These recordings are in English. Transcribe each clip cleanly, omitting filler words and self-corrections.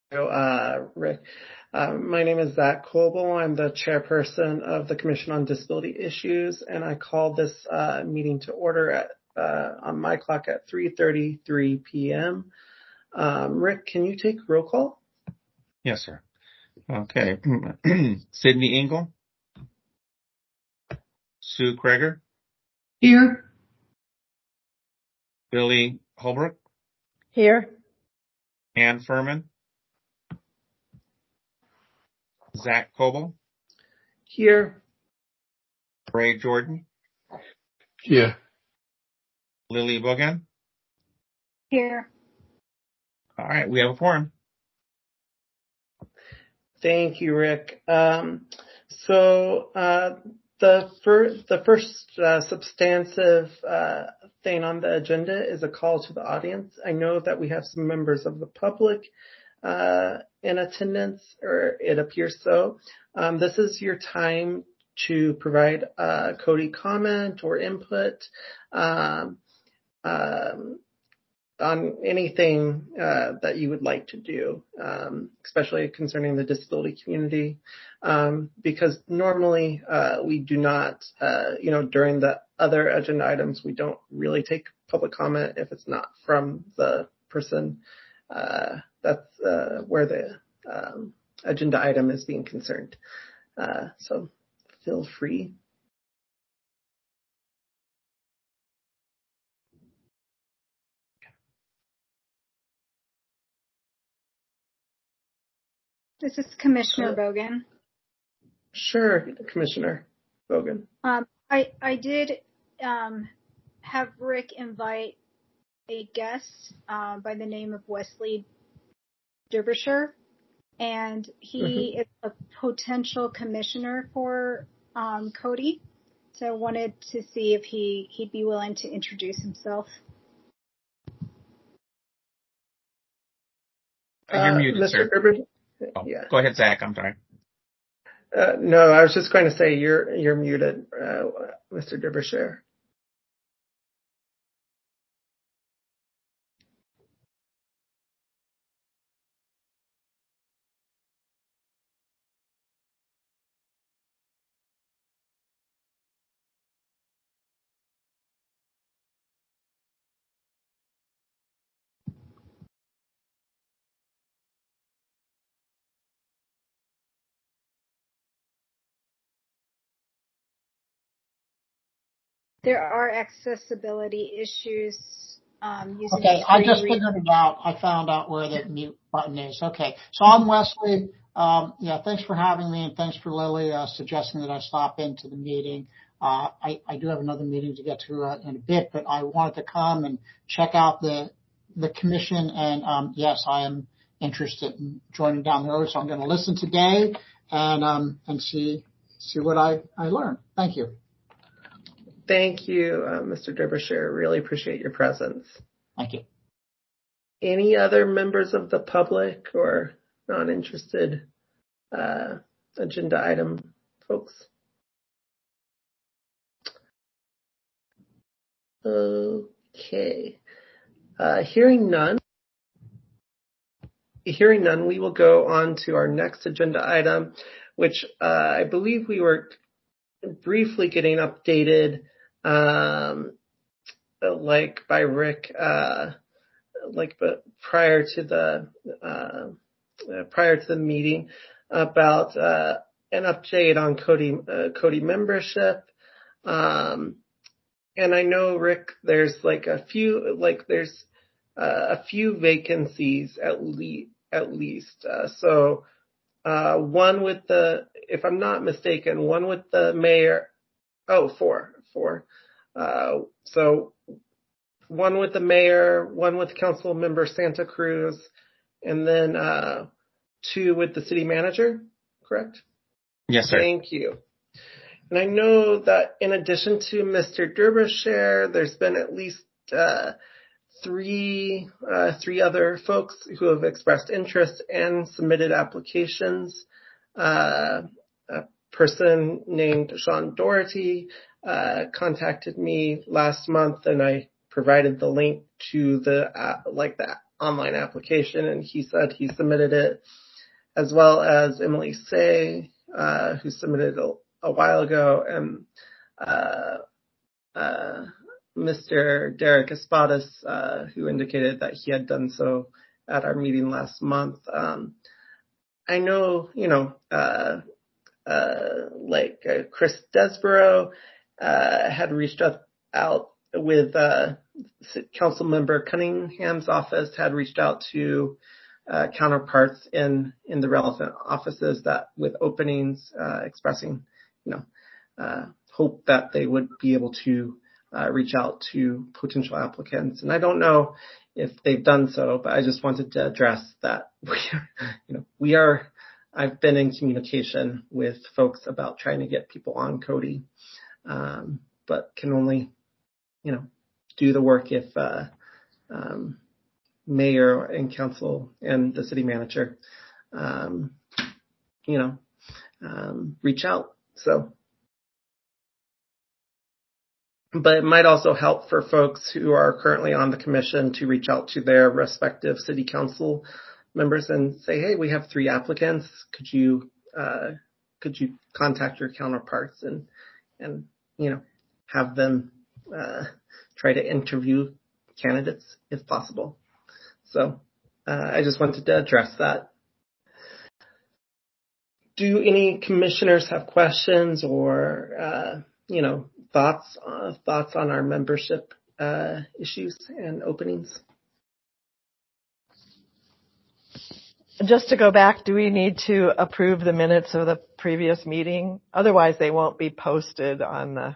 Rick. My name is Zach Coble. I'm the chairperson of the Commission on Disability Issues, and I call this meeting to order on my clock at 3:33 p.m. Rick, can you take roll call? Yes, sir. Okay. Sydney Engel. Sue Kreger. Here. Billy Holbrook. Here. Ann Furman. Zach Coble. Here. Ray Jordan. Here. Lily Bogan. Here. All right, we have a quorum. Thank you, Rick. The first substantive thing on the agenda is a call to the audience. I know that we have some members of the public in attendance, or it appears so. This is your time to provide Cody comment or input on anything that you would like to do, especially concerning the disability community, because normally we do not, during the other agenda items, we don't really take public comment if it's not from the person that's where the agenda item is being concerned. So feel free. This is Commissioner Bogan. Sure, Commissioner Bogan. I did have Rick invite a guest by the name of Wesley Derbyshire, and he is a potential commissioner for Cody. So I wanted to see if he'd be willing to introduce himself. You're muted, Mr. sir. Derbyshire? Oh, yeah. Go ahead, Zach. I'm sorry. No, I was just going to say you're muted, Mr. Derbyshire. There are accessibility issues using. Okay, I just figured it out. I found out where the mute button is. Okay, so I'm Wesley. Thanks for having me, and thanks for Lily suggesting that I stop into the meeting. I do have another meeting to get to in a bit, but I wanted to come and check out the commission, and yes, I am interested in joining down the road. So I'm going to listen today and see what I learn. Thank you. Thank you, Mr. Derbyshire. Really appreciate your presence. Thank you. Any other members of the public or non-interested agenda item folks? Okay. Hearing none, we will go on to our next agenda item, which I believe we were briefly getting updated by Rick, but prior to the meeting about an update on Cody membership. And I know, Rick, there's a few vacancies at least. So one with if I'm not mistaken, one with the mayor. Oh, four. So one with the mayor, one with council member Santa Cruz, and then two with the city manager, correct? Yes, sir. Thank you. And I know that in addition to Mr. Derbyshire, there's been at least three other folks who have expressed interest and submitted applications. A person named Sean Doherty contacted me last month, and I provided the link to the online application, and he said he submitted it, as well as Emily Say, who submitted a while ago, and Mr. Derek Espadas, who indicated that he had done so at our meeting last month. I know, Chris Desborough had reached out with Council Member Cunningham's office, had reached out to counterparts in the relevant offices that with openings, expressing, hope that they would be able to reach out to potential applicants. And I don't know if they've done so, but I just wanted to address that I've been in communication with folks about trying to get people on Cody, but can only, do the work if mayor and council and the city manager, reach out. So, but it might also help for folks who are currently on the commission to reach out to their respective city council members and say, hey, we have 3 applicants. Could you contact your counterparts and have them try to interview candidates if possible. So I just wanted to address that. Do any commissioners have questions or thoughts on our membership issues and openings? Just to go back, do we need to approve the minutes of the previous meeting? Otherwise, they won't be posted on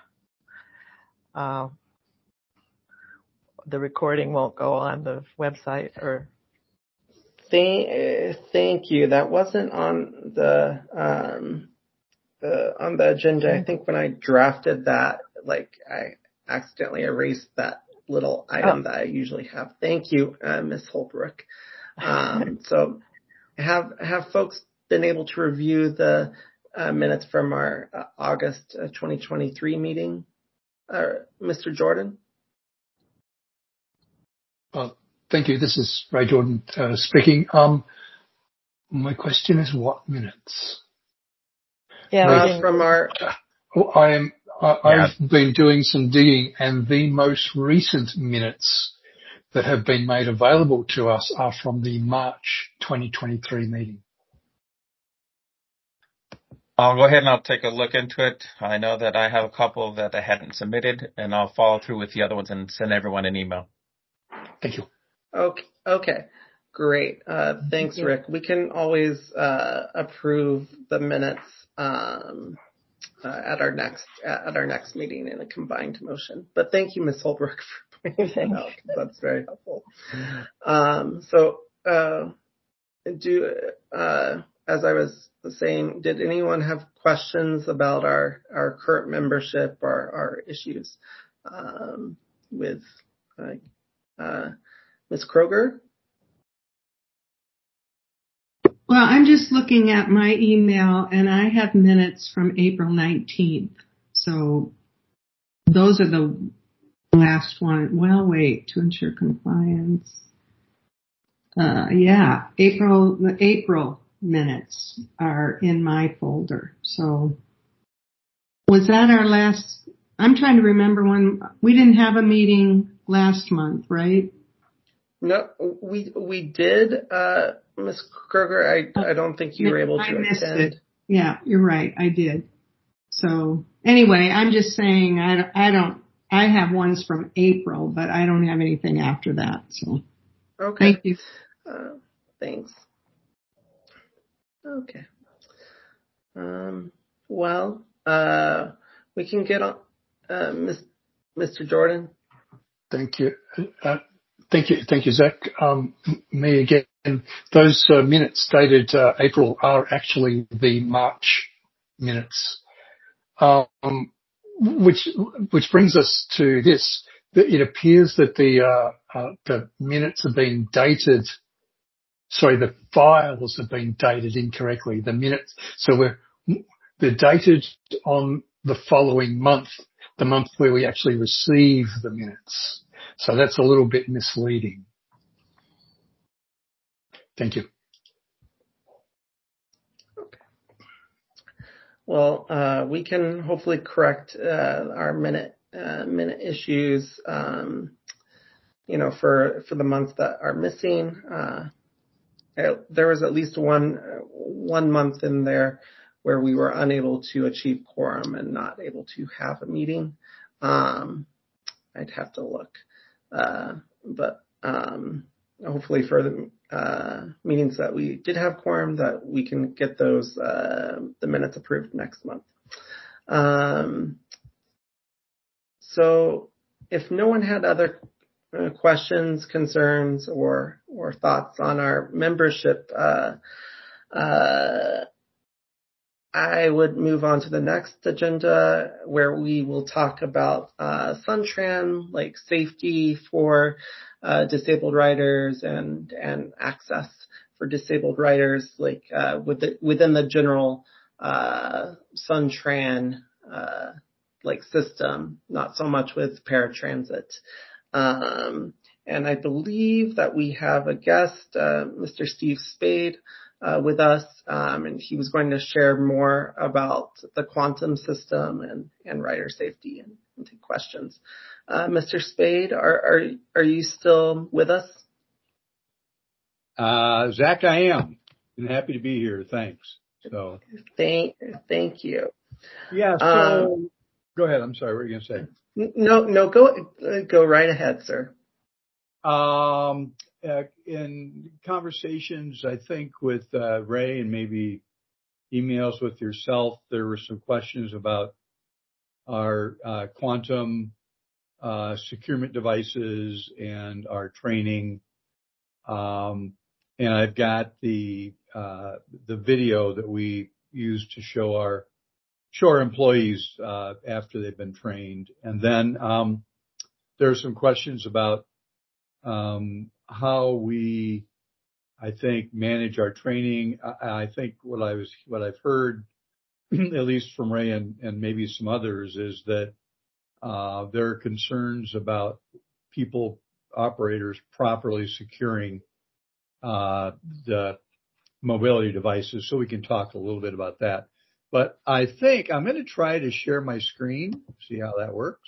the recording won't go on the website or. Thank you. That wasn't on the agenda. I think when I drafted that, I accidentally erased that little item that I usually have. Thank you, Ms. Holbrook. So have folks been able to review the minutes from our August 2023 meeting? Mr. Jordan? Thank you. This is Ray Jordan speaking. My question is, what minutes? Yeah, from our. I've been doing some digging, and the most recent minutes that have been made available to us are from the March 2023 meeting. I'll go ahead and I'll take a look into it. I know that I have a couple that I hadn't submitted, and I'll follow through with the other ones and send everyone an email. Thank you. Okay. Great. Thanks, Rick. We can always approve the minutes at our next meeting in a combined motion. But thank you, Ms. Holbrook, for pointing that out. That's very helpful. As I was saying, did anyone have questions about our current membership or our issues with Ms. Kroger? Well, I'm just looking at my email, and I have minutes from April 19th. So those are the last one. Well, wait, to ensure compliance. The April minutes are in my folder. So was that our last? I'm trying to remember when we didn't have a meeting last month, right? No, we did, Ms. Kroger. I don't think you were able to attend. It. Yeah, you're right. I did. So anyway, I'm just saying I have ones from April, but I don't have anything after that. So okay. Thank you. Thanks. Okay. We can get on, Mr. Jordan. Thank you. Thank you, Zach. Me again. Those minutes dated April are actually the March minutes, which brings us to this. It appears that the minutes have been dated. Sorry, the files have been dated incorrectly. The minutes, they're dated on the following month, the month where we actually receive the minutes. So that's a little bit misleading. Thank you. Well, we can hopefully correct our minute issues, for the months that are missing. There was at least one month in there where we were unable to achieve quorum and not able to have a meeting. I'd have to look, but hopefully for the meetings that we did have quorum, that we can get those the minutes approved next month. So if no one had other questions, concerns, or thoughts on our membership, I would move on to the next agenda, where we will talk about Suntran, like safety for disabled riders and access for disabled riders, like within the general Suntran like system, not so much with paratransit. And I believe that we have a guest, Mr. Steve Spade, with us, and he was going to share more about the quantum system and rider safety and take questions. Mr. Spade, are you still with us? Zach, I am. I'm happy to be here. Thanks. So thank you. Yeah. So go ahead. I'm sorry. What were you going to say? No, go right ahead, sir. In conversations, I think with Ray and maybe emails with yourself, there were some questions about our quantum securement devices and our training. And I've got the video that we use to show our employees after they've been trained. And then there are some questions about how we, I think, manage our training. I think what I've heard, at least from Ray and maybe some others, is that there are concerns about operators properly securing the mobility devices. So we can talk a little bit about that. But I think I'm going to try to share my screen, see how that works.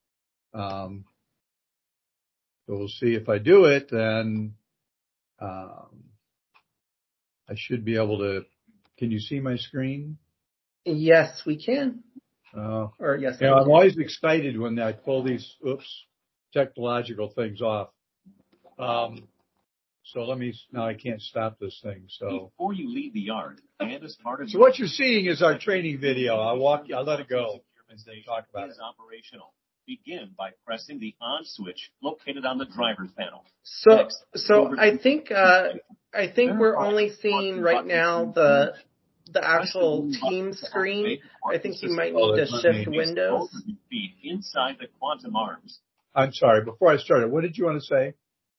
So we'll see if I do it, then I should be able to. Can you see my screen? Yes, we can. Or yes, I'm always excited when I pull these technological things off. So now I can't stop this thing. So before you leave the yard, and as part of so what you're seeing is our training video. I'll let it go and then talk about it. Operational. Begin by pressing the on switch located on the driver's panel. So I think we're only seeing right now the actual team screen. I think you might need to shift windows. Inside the quantum arms. I'm sorry. Before I started, what did you want to say?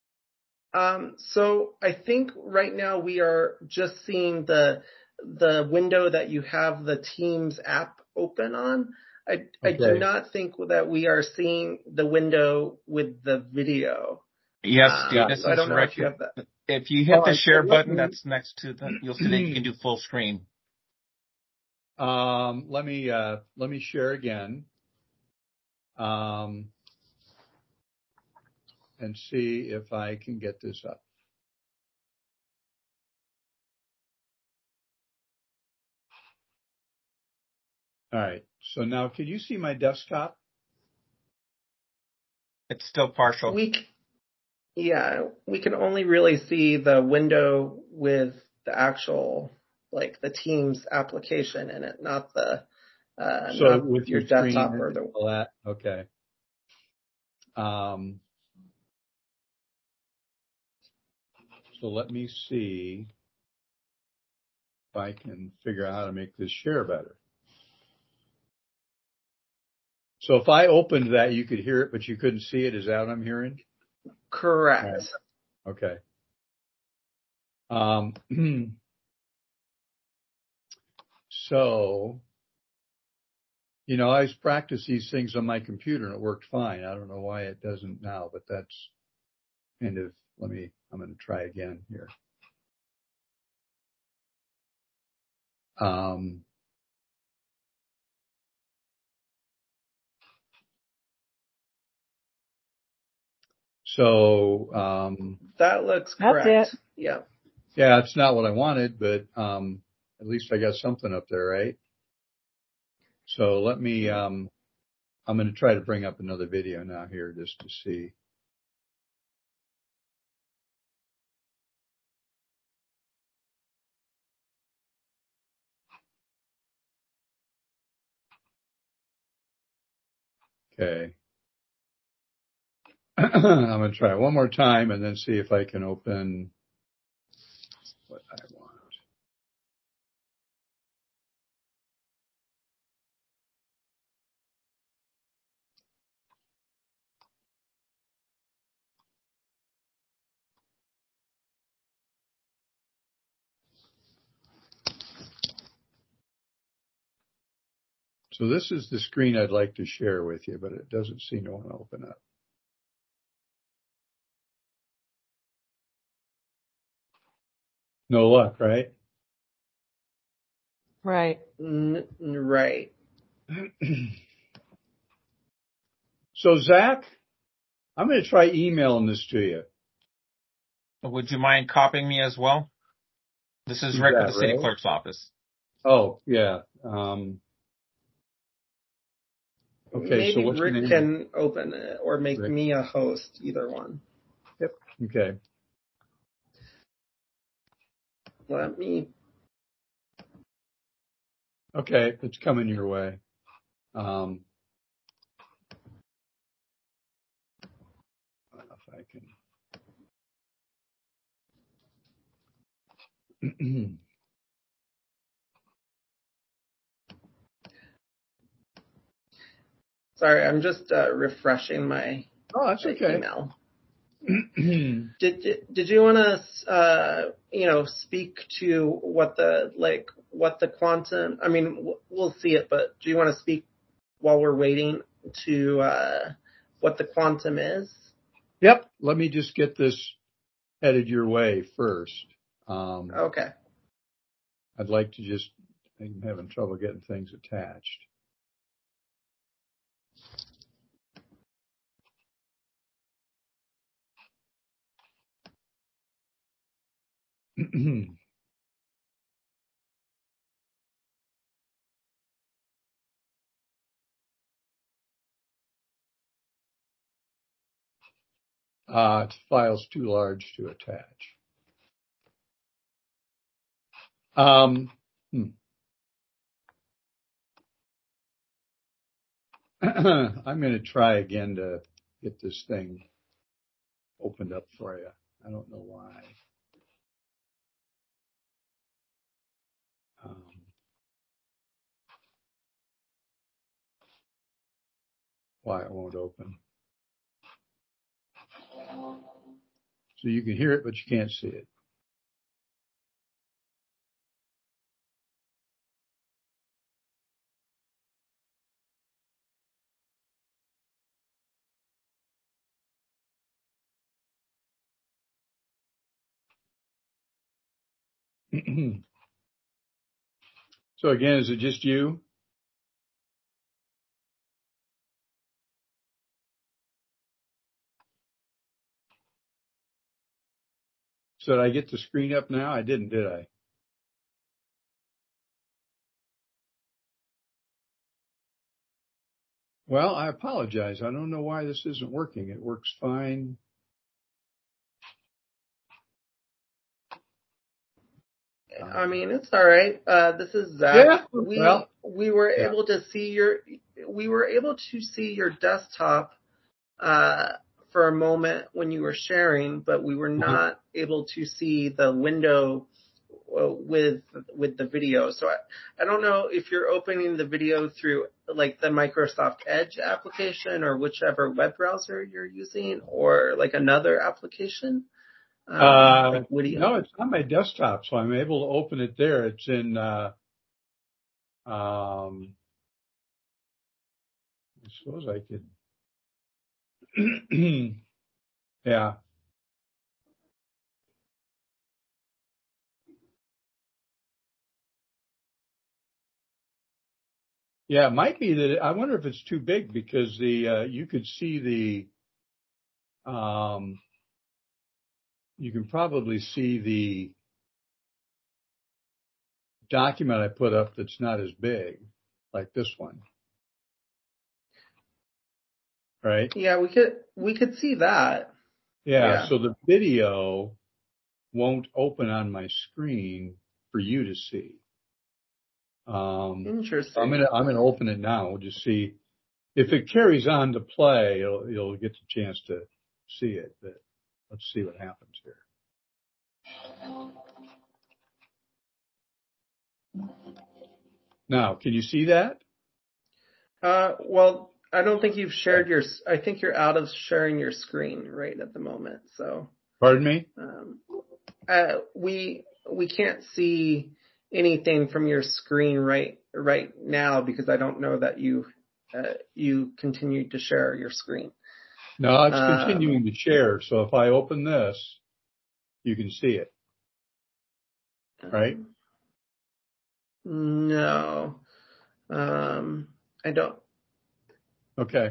So I think right now we are just seeing the window that you have the Teams app open on. I do not think that we are seeing the window with the video. Yes, Steve, this I don't is know Rick. if you have that. If you hit the share button that's next to you'll see that you can do full screen. Let me share again. And see if I can get this up. All right. So now, can you see my desktop? It's still partial. We can only really see the window with the actual, like the Teams application in it, not the not with your desktop or the. All that. Okay. So let me see if I can figure out how to make this share better. So if I opened that, you could hear it, but you couldn't see it. Is that what I'm hearing? Correct. Right. Okay. So, I practice these things on my computer and it worked fine. I don't know why it doesn't now, but that's kind of, I'm going to try again here. That looks That's correct. it. Yeah. Yeah, it's not what I wanted, but at least I got something up there, right? So let me, I'm going to try to bring up another video now here just to see. Okay. I'm going to try it one more time and then see if I can open what I want. So this is the screen I'd like to share with you, but it doesn't seem to want to open up. No luck, right? Right. Right. So Zach, I'm going to try emailing this to you. Would you mind copying me as well? This is Rick with the city clerk's office. Oh, yeah. Okay, Maybe so what's your Rick name? can open it or make Rick. me a host, either one. Yep. Okay. Let me. Okay, it's coming your way. If I can. Sorry, I'm just refreshing my. Oh, that's okay. Email. Did you want to speak to what the quantum? I mean, we'll see it, but do you want to speak while we're waiting to what the quantum is? Yep. Let me just get this headed your way first. Okay. I'd like to just. I'm having trouble getting things attached. File's too large to attach. I'm going to try again to get this thing opened up for you. I don't know why. Why it won't open. So you can hear it, but you can't see it. So again, is it just you? So did I get the screen up now? I didn't, did I? Well, I apologize. I don't know why this isn't working. It works fine. I mean, it's all right. This is Zach. Yeah. We were able to see your desktop for a moment when you were sharing, but we were not able to see the window with the video. So I don't know if you're opening the video through like the Microsoft Edge application or whichever web browser you're using, or like another application. No, it's on my desktop, so I'm able to open it there. It's in, I suppose I could, yeah. Yeah, it might be that. I wonder if it's too big because you could see you can probably see the document I put up that's not as big, like this one, right? Yeah, we could see that. Yeah. So the video won't open on my screen for you to see. Interesting. I'm gonna open it now. We'll just see if it carries on to play. You'll get the chance to see it. But let's see what happens here. Now, can you see that? Well, I don't think you've shared I think you're out of sharing your screen right at the moment. So. Pardon me? We can't see anything from your screen right now because I don't know that you continued to share your screen. No, it's continuing to share. So if I open this, you can see it, right? No, I don't. Okay.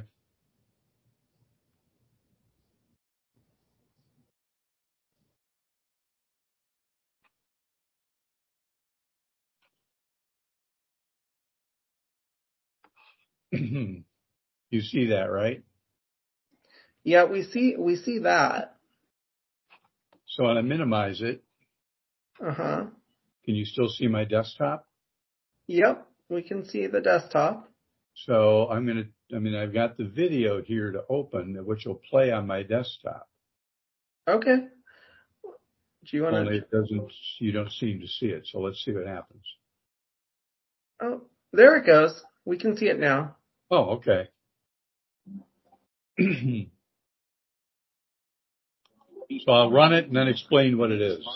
You see that, right? Yeah, we see that. So when I minimize it, can you still see my desktop? Yep, we can see the desktop. So I've got the video here to open, which will play on my desktop. Okay. Do you want to? Only you don't seem to see it. So let's see what happens. Oh, there it goes. We can see it now. Oh, okay. So I'll run it and then explain what it is.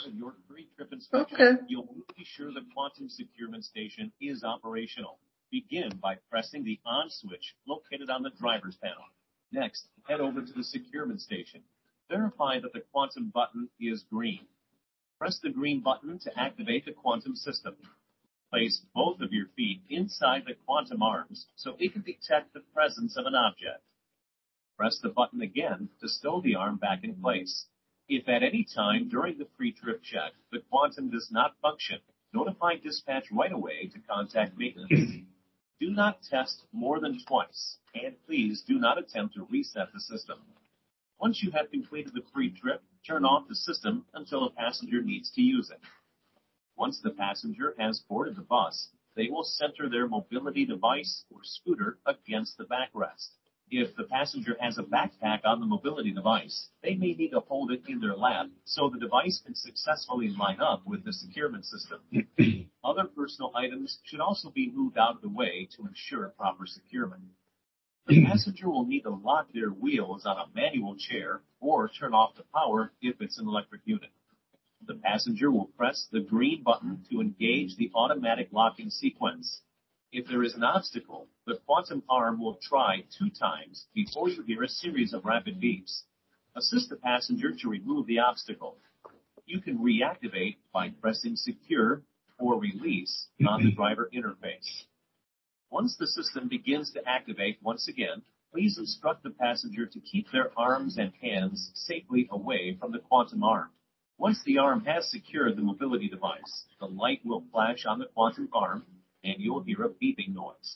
Okay. You'll need to be sure the quantum securement station is operational. Begin by pressing the on switch located on the driver's panel. Next, head over to the securement station. Verify that the quantum button is green. Press the green button to activate the quantum system. Place both of your feet inside the quantum arms so it can detect the presence of an object. Press the button again to stow the arm back in place. If at any time during the pre-trip check the quantum does not function, notify dispatch right away to contact maintenance. Do not test more than twice, and please do not attempt to reset the system. Once you have completed the pre-trip, turn off the system until a passenger needs to use it. Once the passenger has boarded the bus, they will center their mobility device or scooter against the backrest. If the passenger has a backpack on the mobility device, they may need to hold it in their lap so the device can successfully line up with the securement system. Other personal items should also be moved out of the way to ensure proper securement. The passenger will need to lock their wheels on a manual chair or turn off the power if it's an electric unit. The passenger will press the green button to engage the automatic locking sequence. If there is an obstacle, the quantum arm will try 2 times before you hear a series of rapid beeps. Assist the passenger to remove the obstacle. You can reactivate by pressing secure or release on the driver interface. Once the system begins to activate once again, please instruct the passenger to keep their arms and hands safely away from the quantum arm. Once the arm has secured the mobility device, the light will flash on the quantum arm and you'll hear a beeping noise.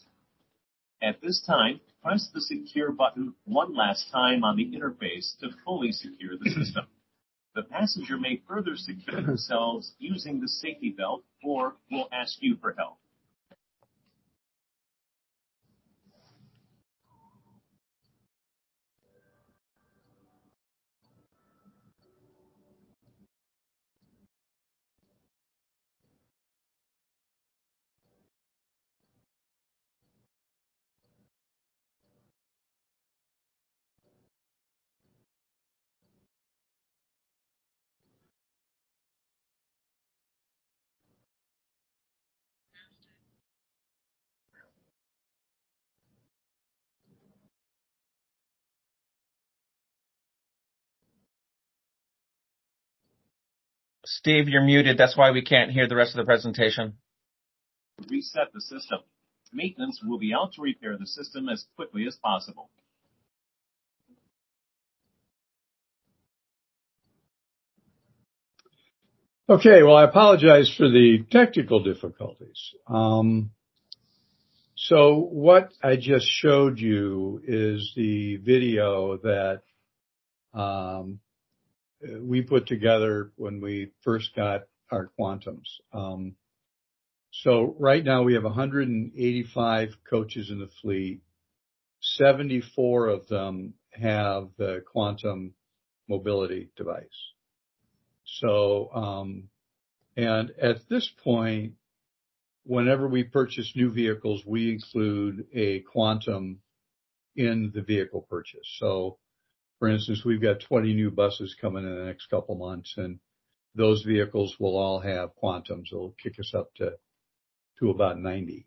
At this time, press the secure button one last time on the interface to fully secure the system. The passenger may further secure themselves using the safety belt or will ask you for help. Steve, you're muted. That's why we can't hear the rest of the presentation. Reset the system. Maintenance will be out to repair the system as quickly as possible. Okay, well, I apologize for the technical difficulties. So what I just showed you is the video that we put together when we first got our Quantums. So right now we have 185 coaches in the fleet. 74 of them have the Quantum mobility device. So, and at this point, whenever we purchase new vehicles, we include a Quantum in the vehicle purchase. So, for instance, we've got 20 new buses coming in the next couple months, and those vehicles will all have Quantums. It'll kick us up to about 90.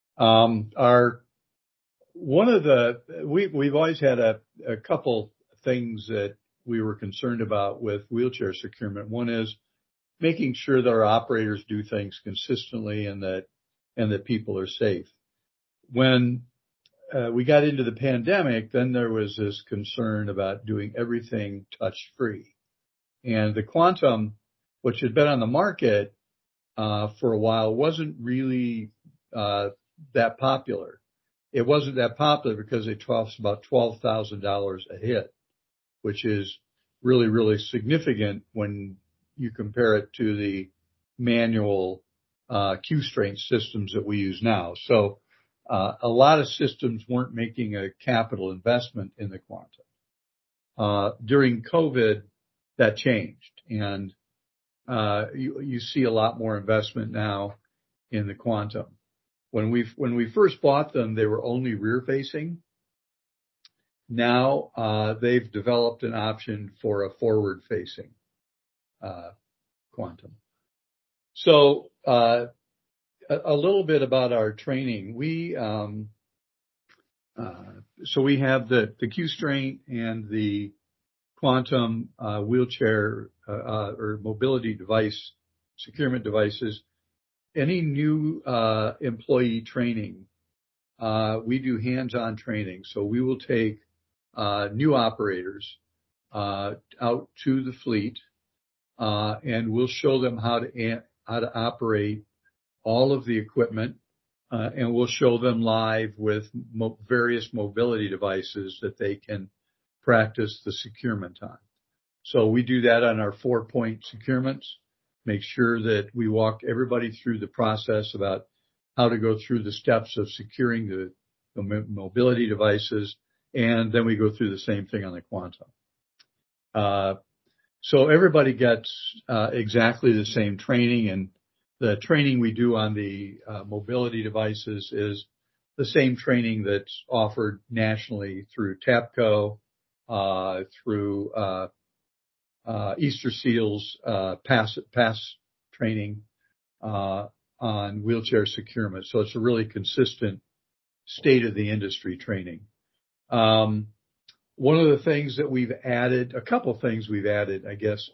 We've always had a couple things that we were concerned about with wheelchair securement. One is making sure that our operators do things consistently and that people are safe. When we got into the pandemic, then there was this concern about doing everything touch-free. And the Quantum, which had been on the market for a while, wasn't really that popular. It wasn't that popular because it costs about $12,000 a hit, which is really, really significant when you compare it to the manual Q'Straint systems that we use now. So a lot of systems weren't making a capital investment in the Quantum. During COVID, that changed, and you see a lot more investment now in the Quantum. When we first bought them, they were only rear-facing. Now they've developed an option for a forward-facing Quantum. So a little bit about our training. We have the Q'Straint and the Quantum wheelchair or mobility device, securement devices. Any new employee training, we do hands-on training. So we will take new operators out to the fleet, and we'll show them how to operate all of the equipment, and we'll show them live with various mobility devices that they can practice the securement on. So we do that on our 4-point securements. Make sure that we walk everybody through the process about how to go through the steps of securing the mobility devices, and then we go through the same thing on the Quantum. So everybody gets exactly the same training, and the training we do on the mobility devices is the same training that's offered nationally through TAPCO, through Easter Seals pass training on wheelchair securement. So it's a really consistent state of the industry training. One of the things that we've added, a couple things we've added, I guess,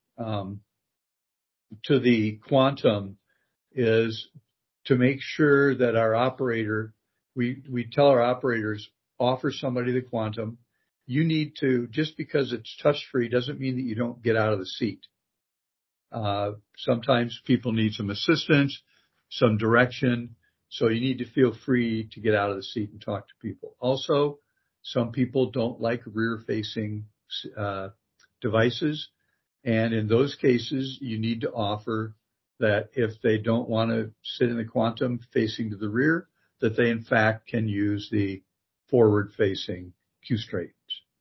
to the Quantum is to make sure that our operator, we tell our operators, offer somebody the Quantum. You need to, just because it's touch-free doesn't mean that you don't get out of the seat. Sometimes people need some assistance, some direction, so you need to feel free to get out of the seat and talk to people. Also, some people don't like rear-facing devices, and in those cases, you need to offer that if they don't want to sit in the Quantum facing to the rear, that they in fact can use the forward-facing Q'Straint.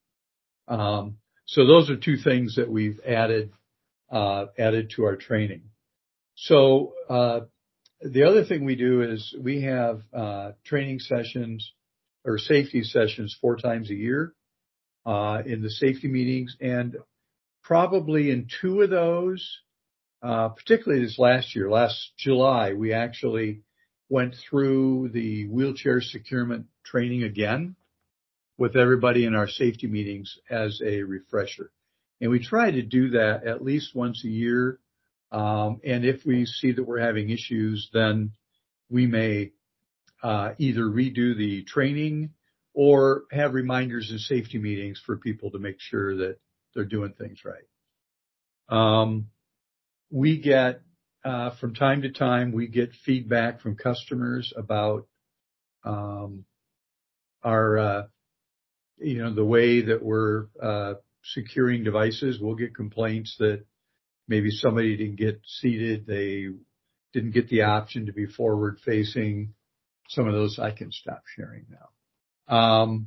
So those are two things that we've added to our training. So the other thing we do is we have training sessions or safety sessions 4 times a year in the safety meetings, and probably in 2 of those, particularly this last year, last July, we actually went through the wheelchair securement training again with everybody in our safety meetings as a refresher. And we try to do that at least once a year. And if we see that we're having issues, then we may either redo the training or have reminders and safety meetings for people to make sure that they're doing things right. We get, from time to time, we get feedback from customers about, our, the way that we're, securing devices. We'll get complaints that maybe somebody didn't get seated. They didn't get the option to be forward facing. Some of those I can stop sharing now.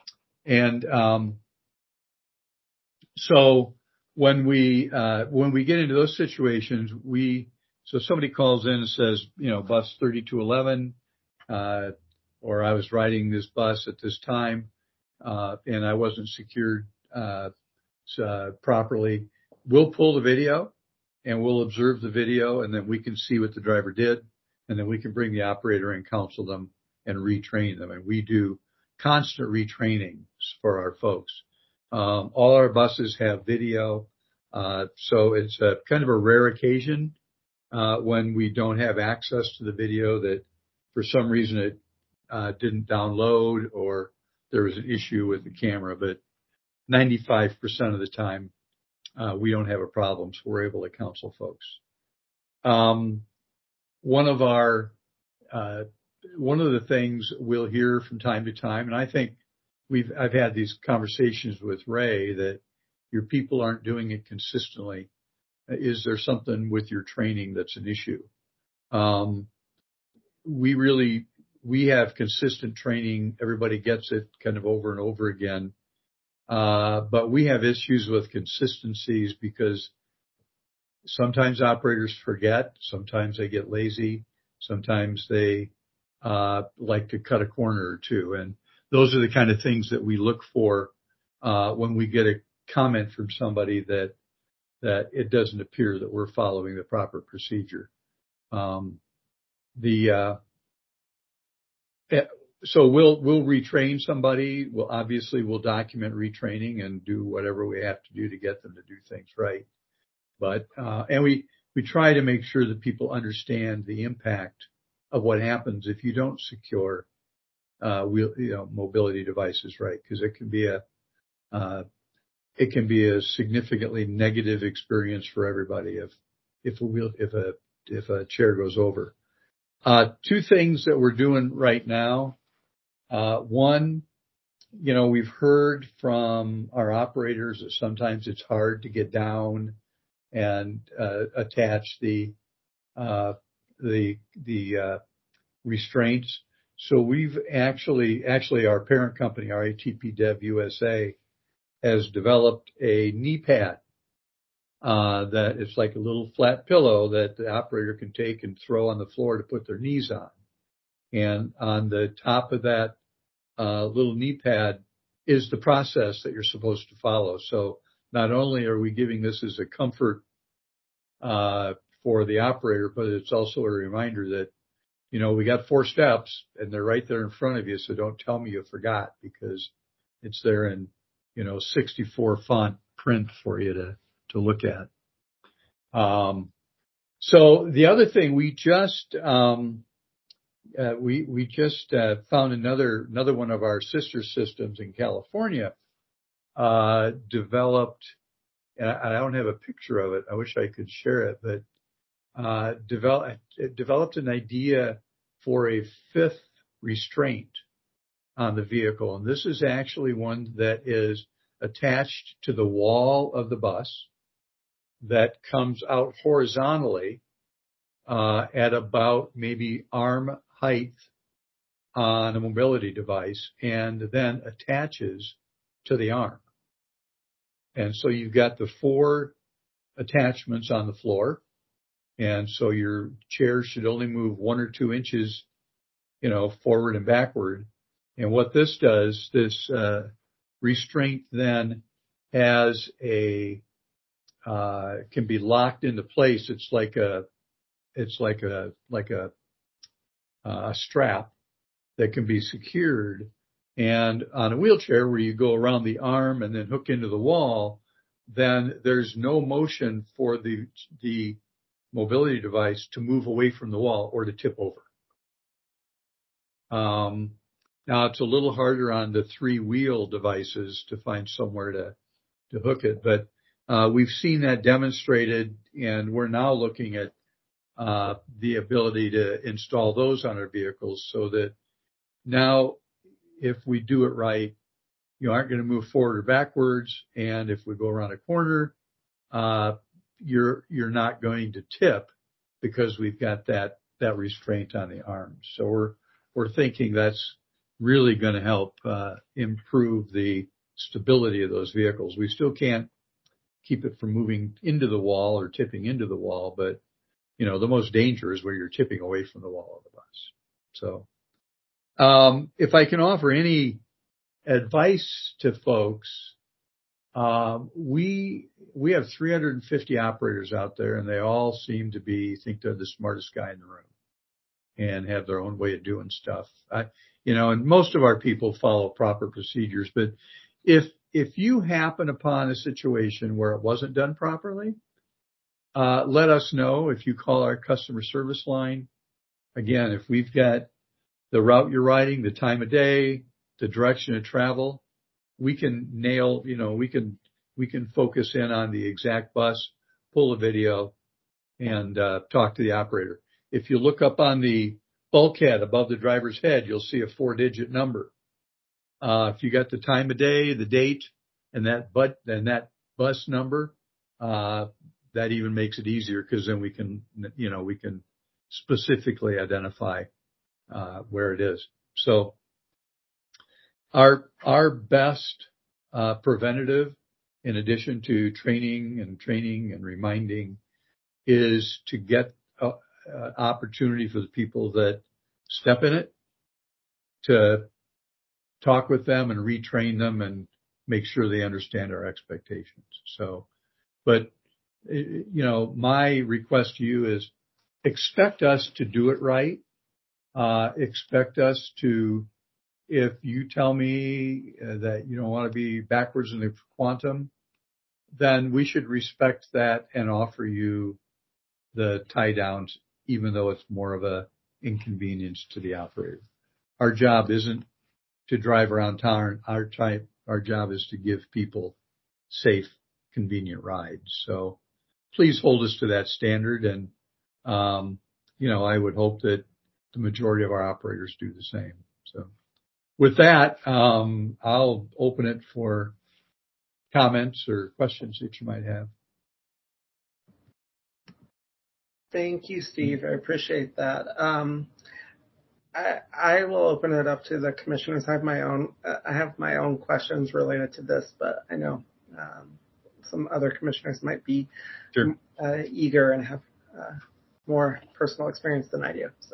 So when we get into those situations, so somebody calls in and says, bus 3211, or I was riding this bus at this time, and I wasn't secured, properly. We'll pull the video and we'll observe the video, and then we can see what the driver did, and then we can bring the operator and counsel them and retrain them. And we do constant retrainings for our folks. All our buses have video. So it's a kind of a rare occasion, when we don't have access to the video, that for some reason it, didn't download or there was an issue with the camera, but 95% of the time, we don't have a problem. So we're able to counsel folks. One of the things we'll hear from time to time, and I think I've had these conversations with Ray, that your people aren't doing it consistently. Is there something with your training that's an issue? We have consistent training. Everybody gets it kind of over and over again. But we have issues with consistencies because sometimes operators forget, sometimes they get lazy, sometimes they like to cut a corner or two. And those are the kind of things that we look for when we get a comment from somebody that it doesn't appear that we're following the proper procedure. So we'll retrain somebody. We'll document retraining and do whatever we have to do to get them to do things right. But, and we try to make sure that people understand the impact of what happens if you don't secure, mobility devices right. Cause it can be a significantly negative experience for everybody if a chair goes over. Two things that we're doing right now. One, we've heard from our operators that sometimes it's hard to get down and attach the restraints. So we've actually our parent company, RATP Dev USA, has developed a knee pad that is like a little flat pillow that the operator can take and throw on the floor to put their knees on. And on the top of that little knee pad is the process that you're supposed to follow. So not only are we giving this as a comfort for the operator, but it's also a reminder that, we got 4 steps and they're right there in front of you. So don't tell me you forgot, because it's there in, 64 font print for you to look at. So the other thing, we just found another one of our sister systems in California, developed, and I don't have a picture of it. I wish I could share it, but, developed an idea for a 5th restraint on the vehicle. And this is actually one that is attached to the wall of the bus that comes out horizontally, at about maybe arm height on a mobility device, and then attaches to the arm. And so you've got the 4 attachments on the floor. And so your chair should only move 1 or 2 inches, forward and backward. And what this does, this restraint then has can be locked into place. It's like a strap that can be secured. And on a wheelchair where you go around the arm and then hook into the wall, then there's no motion for the mobility device to move away from the wall or to tip over. Now it's a little harder on the 3-wheel devices to find somewhere to hook it, but we've seen that demonstrated, and we're now looking at the ability to install those on our vehicles so that now if we do it right, you aren't going to move forward or backwards, and if we go around a corner, you're not going to tip because we've got that restraint on the arms. So we're thinking that's really going to help improve the stability of those vehicles. We still can't keep it from moving into the wall or tipping into the wall, but the most danger is where you're tipping away from the wall of the bus. So if I can offer any advice to folks, we have 350 operators out there, and they all seem to think they're the smartest guy in the room and have their own way of doing stuff. And most of our people follow proper procedures, but if you happen upon a situation where it wasn't done properly, let us know. If you call our customer service line, again, if we've got the route you're riding, the time of day, the direction of travel, we can nail, we can focus in on the exact bus, pull a video, and talk to the operator. If you look up on the bulkhead above the driver's head, you'll see a 4-digit number. If you got the time of day, the date, and that bus number, that even makes it easier because then we can specifically identify where it is. So our best preventative, in addition to training and reminding, is to get opportunity for the people that step in it to talk with them and retrain them and make sure they understand our expectations. So, but my request to you is expect us to do it right. Expect us to, if you tell me that you don't want to be backwards in the quantum, then we should respect that and offer you the tie downs, even though it's more of a inconvenience to the operator. Our job isn't to drive around town. Our job is to give people safe, convenient rides. So please hold us to that standard. And, I would hope that the majority of our operators do the same. So with that, I'll open it for comments or questions that you might have. Thank you, Steve. I appreciate that. I will open it up to the commissioners. I have my own questions related to this, but I know some other commissioners might be eager and have more personal experience than I do. So.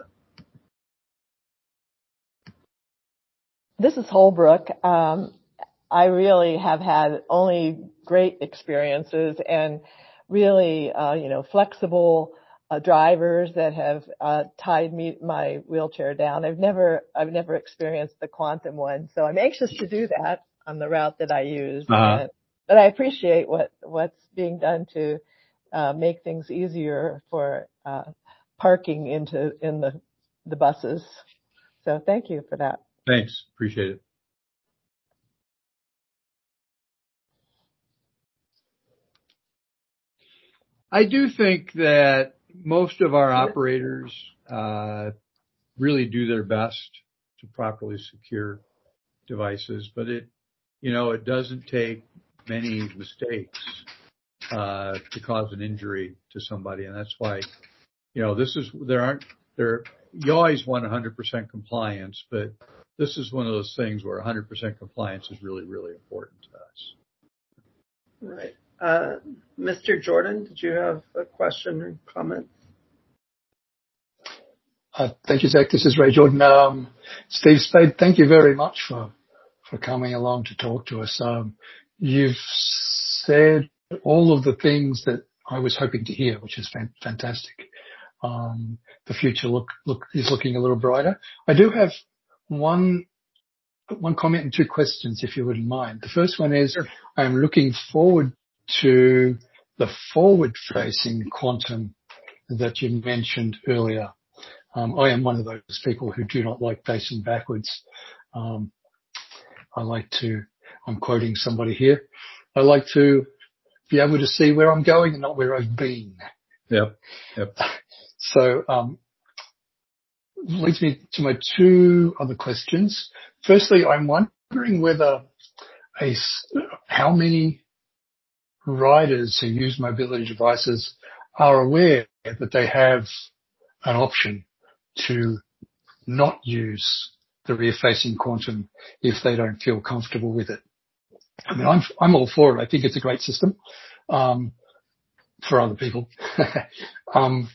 This is Holbrook. I really have had only great experiences and really, flexible drivers that have tied my wheelchair down. I've never experienced the quantum one, so I'm anxious to do that on the route that I use. But I appreciate what's being done to make things easier for parking in the buses. So thank you for that. Thanks. Appreciate it. I do think that most of our operators really do their best to properly secure devices, but it doesn't take many mistakes to cause an injury to somebody, and that's why you always want 100% compliance, but this is one of those things where 100% compliance is really, really important to us. Right. Mr. Jordan, did you have a question or comment? Thank you, Zach. This is Ray Jordan. Steve Spade, thank you very much for coming along to talk to us. You've said all of the things that I was hoping to hear, which is fantastic. The future is looking a little brighter. I do have one comment and 2 questions, if you wouldn't mind. The first one is, sure. I'm looking forward to the forward-facing quantum that you mentioned earlier. I am one of those people who do not like pacing backwards. I like to, I'm quoting somebody here, I like to be able to see where I'm going and not where I've been. Yep. So, leads me to my two other questions. Firstly, I'm wondering whether how many riders who use mobility devices are aware that they have an option to not use the rear-facing quantum if they don't feel comfortable with it. I mean, I'm all for it. I think it's a great system for other people, and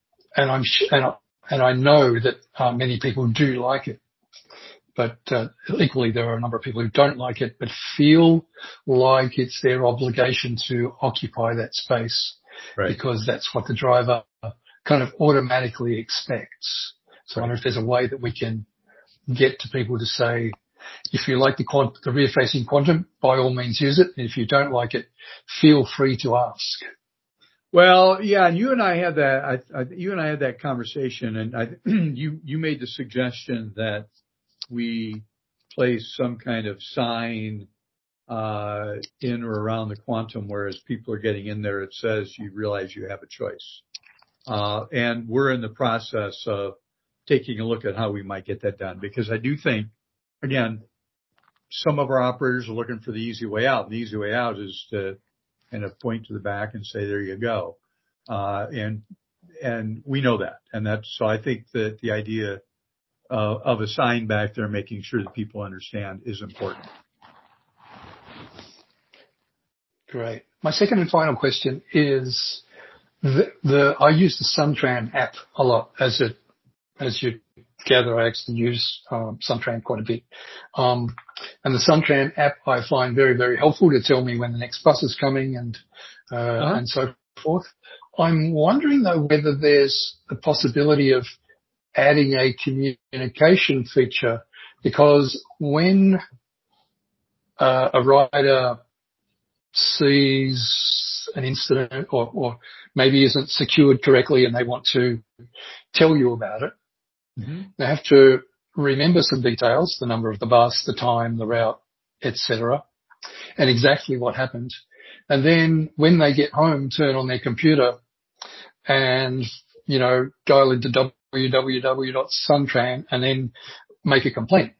I know that many people do like it. But equally, there are a number of people who don't like it, but feel like it's their obligation to occupy that space, Right. Because that's what the driver kind of automatically expects. So I wonder if there's a way that we can get to people to say, if you like the rear-facing quantum, by all means use it. And if you don't like it, feel free to ask. Well, yeah, and you and I had that conversation, and you made the suggestion that we place some kind of sign in or around the quantum, whereas people are getting in there, it says you realize you have a choice. And we're in the process of taking a look at how we might get that done, because I do think, again, some of our operators are looking for the easy way out. And the easy way out is to kind of point to the back and say, there you go. And we know that. And so I think that the idea of a sign back there, making sure that people understand, is important. Great. My second and final question is I use the Suntran app a lot. As you gather, I actually use Suntran quite a bit. And the Suntran app I find very, very helpful to tell me when the next bus is coming and so forth. I'm wondering though whether there's the possibility of adding a communication feature, because when a rider sees an incident or maybe isn't secured correctly and they want to tell you about it, they have to remember some details, the number of the bus, the time, the route, etc., and exactly what happened. And then when they get home, turn on their computer and, dial into www.suntran and then make a complaint.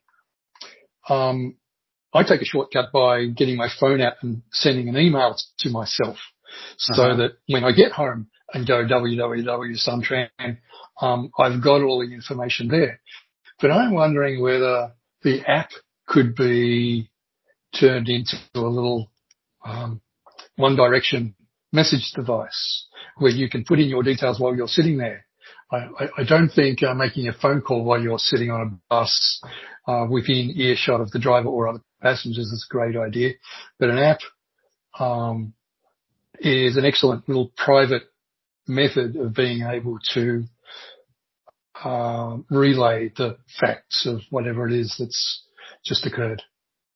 I take a shortcut by getting my phone out and sending an email to myself so that when I get home and go www.suntran, I've got all the information there. But I'm wondering whether the app could be turned into a little one direction message device where you can put in your details while you're sitting there. I don't think making a phone call while you're sitting on a bus within earshot of the driver or other passengers is a great idea. But an app is an excellent little private method of being able to relay the facts of whatever it is that's just occurred.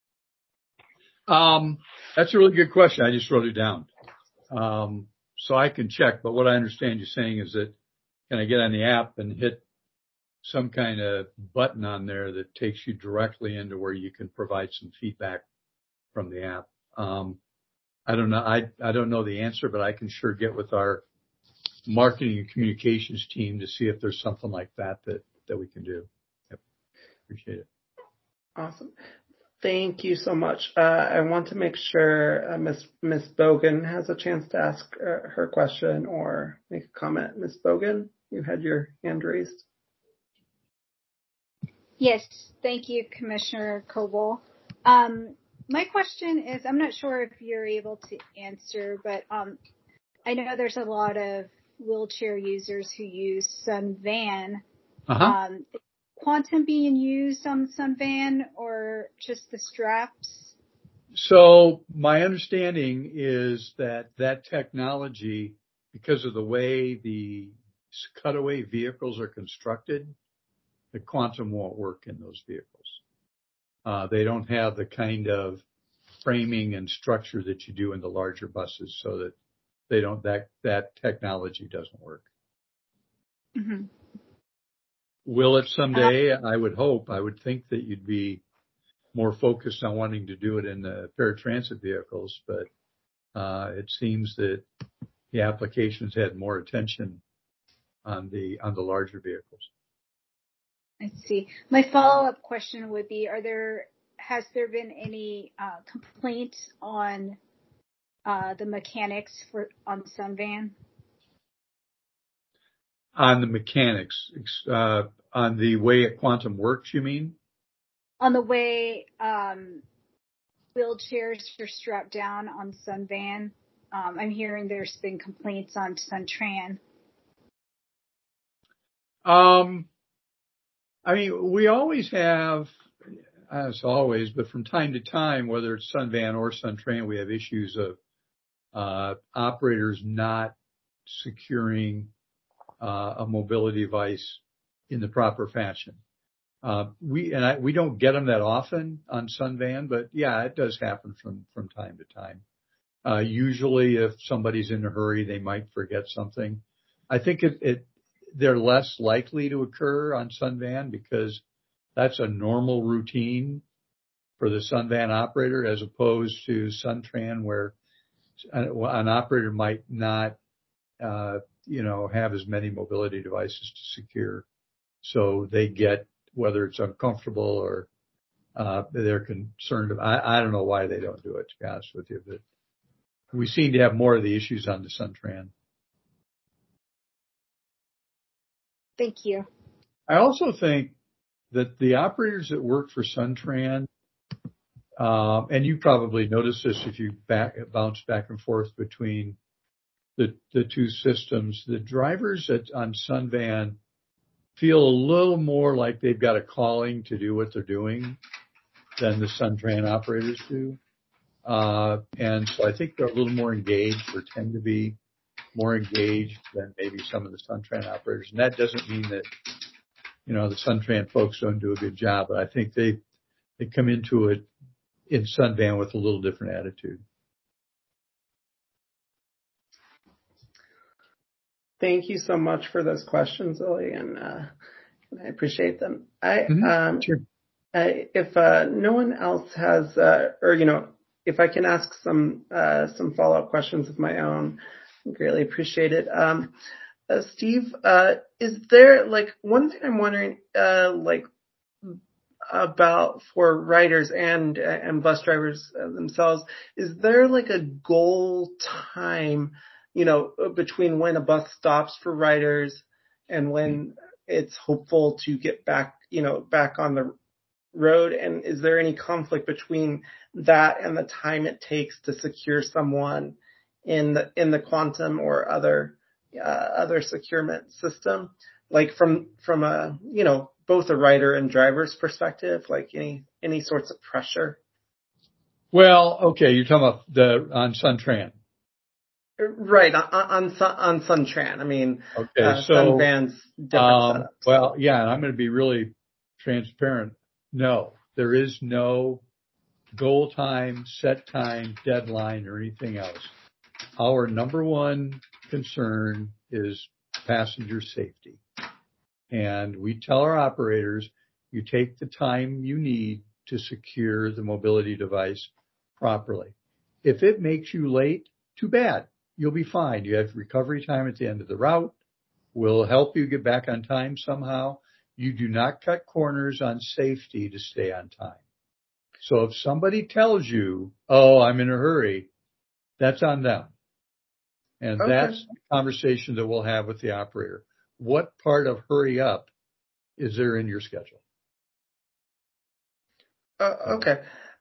That's a really good question. I just wrote it down. So I can check, but what I understand you saying is that can I get on the app and hit some kind of button on there that takes you directly into where you can provide some feedback from the app? I don't know. I don't know the answer, but I can sure get with our marketing and communications team to see if there's something like that we can do. Yep. Appreciate it. Awesome. Thank you so much. I want to make sure Miss Bogan has a chance to ask her question or make a comment. Miss Bogan, you had your hand raised. Yes, thank you, Commissioner Coble. My question is, I'm not sure if you're able to answer, but I know there's a lot of wheelchair users who use Sunvan. Quantum being used on Sunvan or just the straps? So my understanding is that technology, because of the way the cutaway vehicles are constructed, the quantum won't work in those vehicles. They don't have the kind of framing and structure that you do in the larger buses, so that they don't, that technology doesn't work. Mm-hmm. Will it someday? I would hope. I would think that you'd be more focused on wanting to do it in the paratransit vehicles, but it seems that the applications had more attention on the larger vehicles. I see. My follow-up question would be: has there been any complaints on the mechanics on Sunvan? On the mechanics, on the way Quantum works, you mean? On the way wheelchairs are strapped down on Sunvan. I'm hearing there's been complaints on Suntran. I mean, we always have, as always, but from time to time, whether it's Sunvan or Suntran, we have issues of operators not securing a mobility device in the proper fashion. We don't get them that often on Sunvan, but yeah, it does happen from time to time. Usually if somebody's in a hurry, they might forget something. I think they're less likely to occur on Sunvan because that's a normal routine for the Sunvan operator, as opposed to Suntran, where an operator might not, have as many mobility devices to secure. So they get, whether it's uncomfortable or they're concerned. I don't know why they don't do it, to be honest with you, but we seem to have more of the issues on the Suntran. Thank you. I also think that the operators that work for Suntran, and you probably noticed this if you bounce back and forth between the two systems, the drivers on Sunvan feel a little more like they've got a calling to do what they're doing than the Suntran operators do. And so I think they're a little more engaged, or tend to be more engaged than maybe some of the Suntran operators. And that doesn't mean that, the Suntran folks don't do a good job, but I think they come into it in Sunvan with a little different attitude. Thank you so much for those questions, Lily, and I appreciate them. Sure. If no one else has, if I can ask some follow-up questions of my own, I greatly appreciate it. Steve, is there one thing I'm wondering, about for riders and bus drivers themselves? Is there a goal time, between when a bus stops for riders and when it's hopeful to get back on the road? And is there any conflict between that and the time it takes to secure someone in the Quantum or other securement system? From a, both a rider and driver's perspective, any sorts of pressure? Well, okay, you're talking about on Suntran. Right, on Suntran. I mean, okay, so Sunvan's different setup. Well, yeah, and I'm going to be really transparent. No, there is no goal time, set time, deadline, or anything else. Our number one concern is passenger safety. And we tell our operators, you take the time you need to secure the mobility device properly. If it makes you late, too bad. You'll be fine. You have recovery time at the end of the route. We'll help you get back on time somehow. You do not cut corners on safety to stay on time. So if somebody tells you, oh, I'm in a hurry, that's on them. And Okay. That's the conversation that we'll have with the operator. What part of hurry up is there in your schedule? Okay.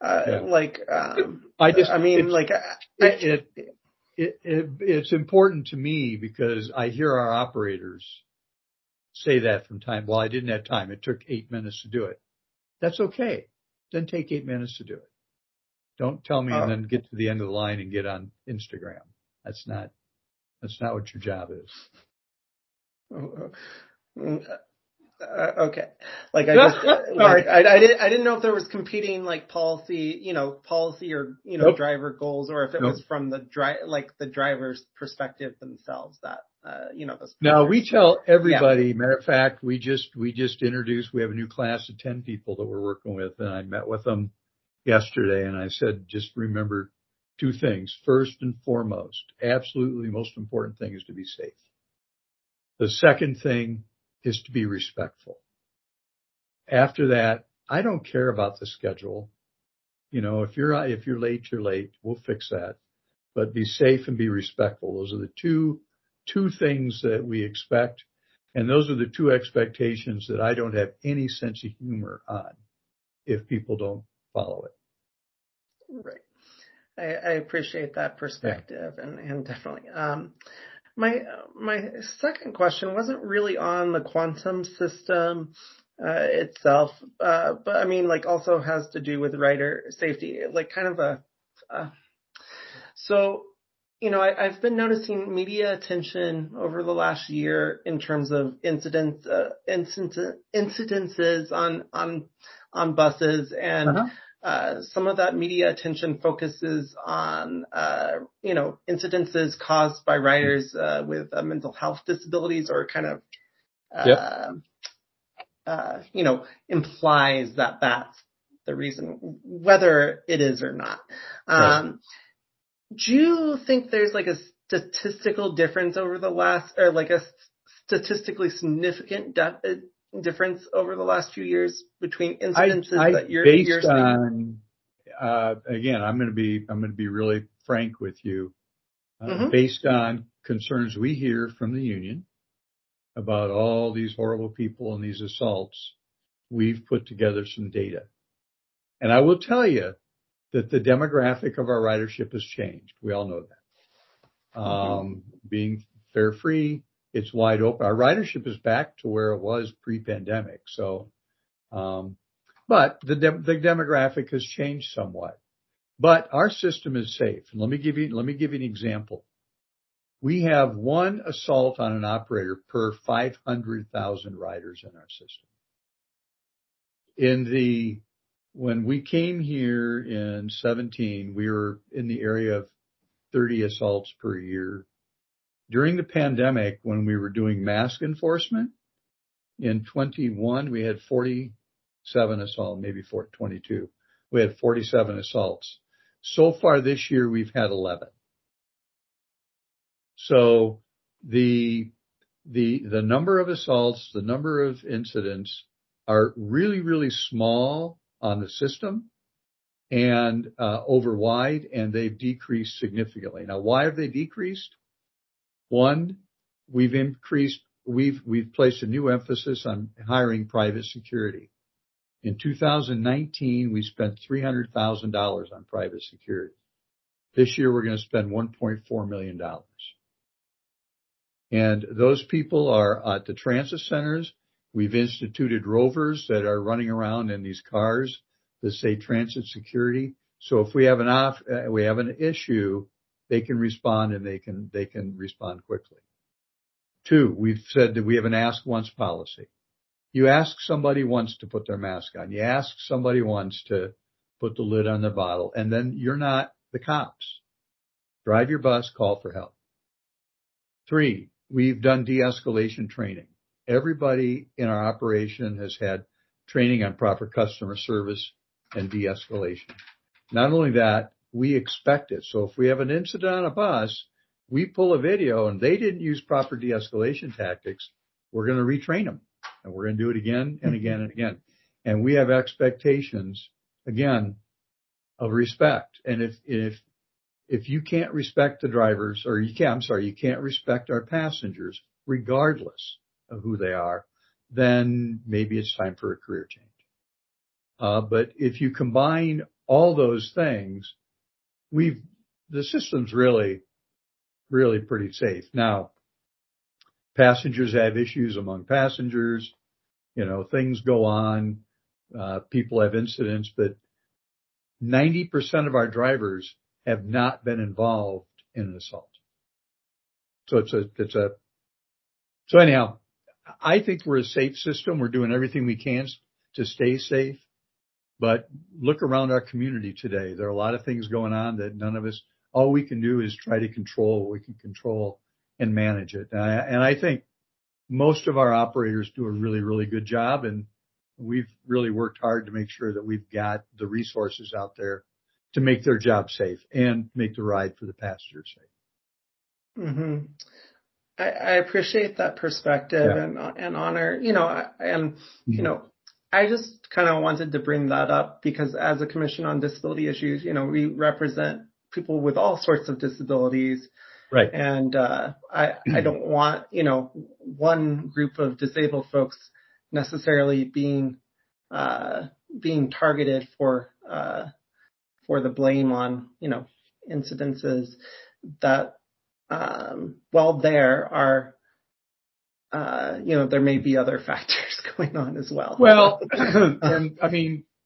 It's important to me because I hear our operators say that from time. Well, I didn't have time. It took 8 minutes to do it. That's okay. Then take 8 minutes to do it. Don't tell me and then get to the end of the line and get on Instagram. That's not what your job is. Okay. Like I just, like, I didn't know if there was competing like policy or, Nope. driver goals, or if it Nope. was from the driver's perspective themselves that, the Now we speakers. tell everybody, matter of fact, we just introduced, we have a new class of 10 people that we're working with, and I met with them yesterday and I said, just remember two things. First and foremost, absolutely most important thing is to be safe. The second thing is to be respectful. After that, I don't care about the schedule. If you're late, you're late. We'll fix that. But be safe and be respectful. Those are the two things that we expect. And those are the two expectations that I don't have any sense of humor on if people don't follow it. Right. I appreciate that perspective, and definitely. My second question wasn't really on the quantum system itself, but I mean, like, also has to do with rider safety, like kind of so, I've been noticing media attention over the last year in terms of incidences on buses, and some of that media attention focuses on, incidences caused by riders with mental health disabilities, or kind of, implies that that's the reason, whether it is or not. Do you think there's like a statistical difference over the last, or like a statistically significant difference over the last few years between incidences that you're seeing? Again, I'm going to be really frank with you. Based on concerns we hear from the union about all these horrible people and these assaults, we've put together some data. And I will tell you that the demographic of our ridership has changed. We all know that. Being fare free, it's wide open. Our ridership is back to where it was pre-pandemic. So, but the demographic has changed somewhat. But our system is safe. And let me give you an example. We have one assault on an operator per 500,000 riders in our system. When we came here in 17, we were in the area of 30 assaults per year. During the pandemic, when we were doing mask enforcement, in 21, we had 47 assaults, maybe 22. We had 47 assaults. So far this year, we've had 11. So the number of assaults, the number of incidents are really, really small on the system and over wide, and they've decreased significantly. Now, why have they decreased? One, we've placed a new emphasis on hiring private security. In 2019, we spent $300,000 on private security. This year, we're going to spend $1.4 million. And those people are at the transit centers. We've instituted rovers that are running around in these cars that say transit security. So if we have an issue, they can respond, and they can respond quickly. Two, we've said that we have an ask once policy. You ask somebody once to put their mask on. You ask somebody once to put the lid on their bottle, and then you're not the cops. Drive your bus, call for help. Three, we've done de-escalation training. Everybody in our operation has had training on proper customer service and de-escalation. Not only that, we expect it. So if we have an incident on a bus, we pull a video and they didn't use proper de-escalation tactics, we're going to retrain them. And we're going to do it again and again and again. And we have expectations, again, of respect. And if you can't respect the drivers, or you can't respect our passengers, regardless of who they are, then maybe it's time for a career change. But if you combine all those things, the system's really, really pretty safe. Now, passengers have issues among passengers. Things go on. People have incidents, but 90% of our drivers have not been involved in an assault. So anyhow, I think we're a safe system. We're doing everything we can to stay safe. But look around our community today. There are a lot of things going on that none of us, all we can do is try to control what we can control and manage it. And I think most of our operators do a really, really good job. And we've really worked hard to make sure that we've got the resources out there to make their job safe and make the ride for the passengers safe. Mm-hmm. I appreciate that perspective and honor, I just kind of wanted to bring that up because as a Commission on Disability Issues, we represent people with all sorts of disabilities. Right. And I don't want, one group of disabled folks necessarily being targeted for the blame on, incidences that, while there are, there may be other factors going on as well. Well, and I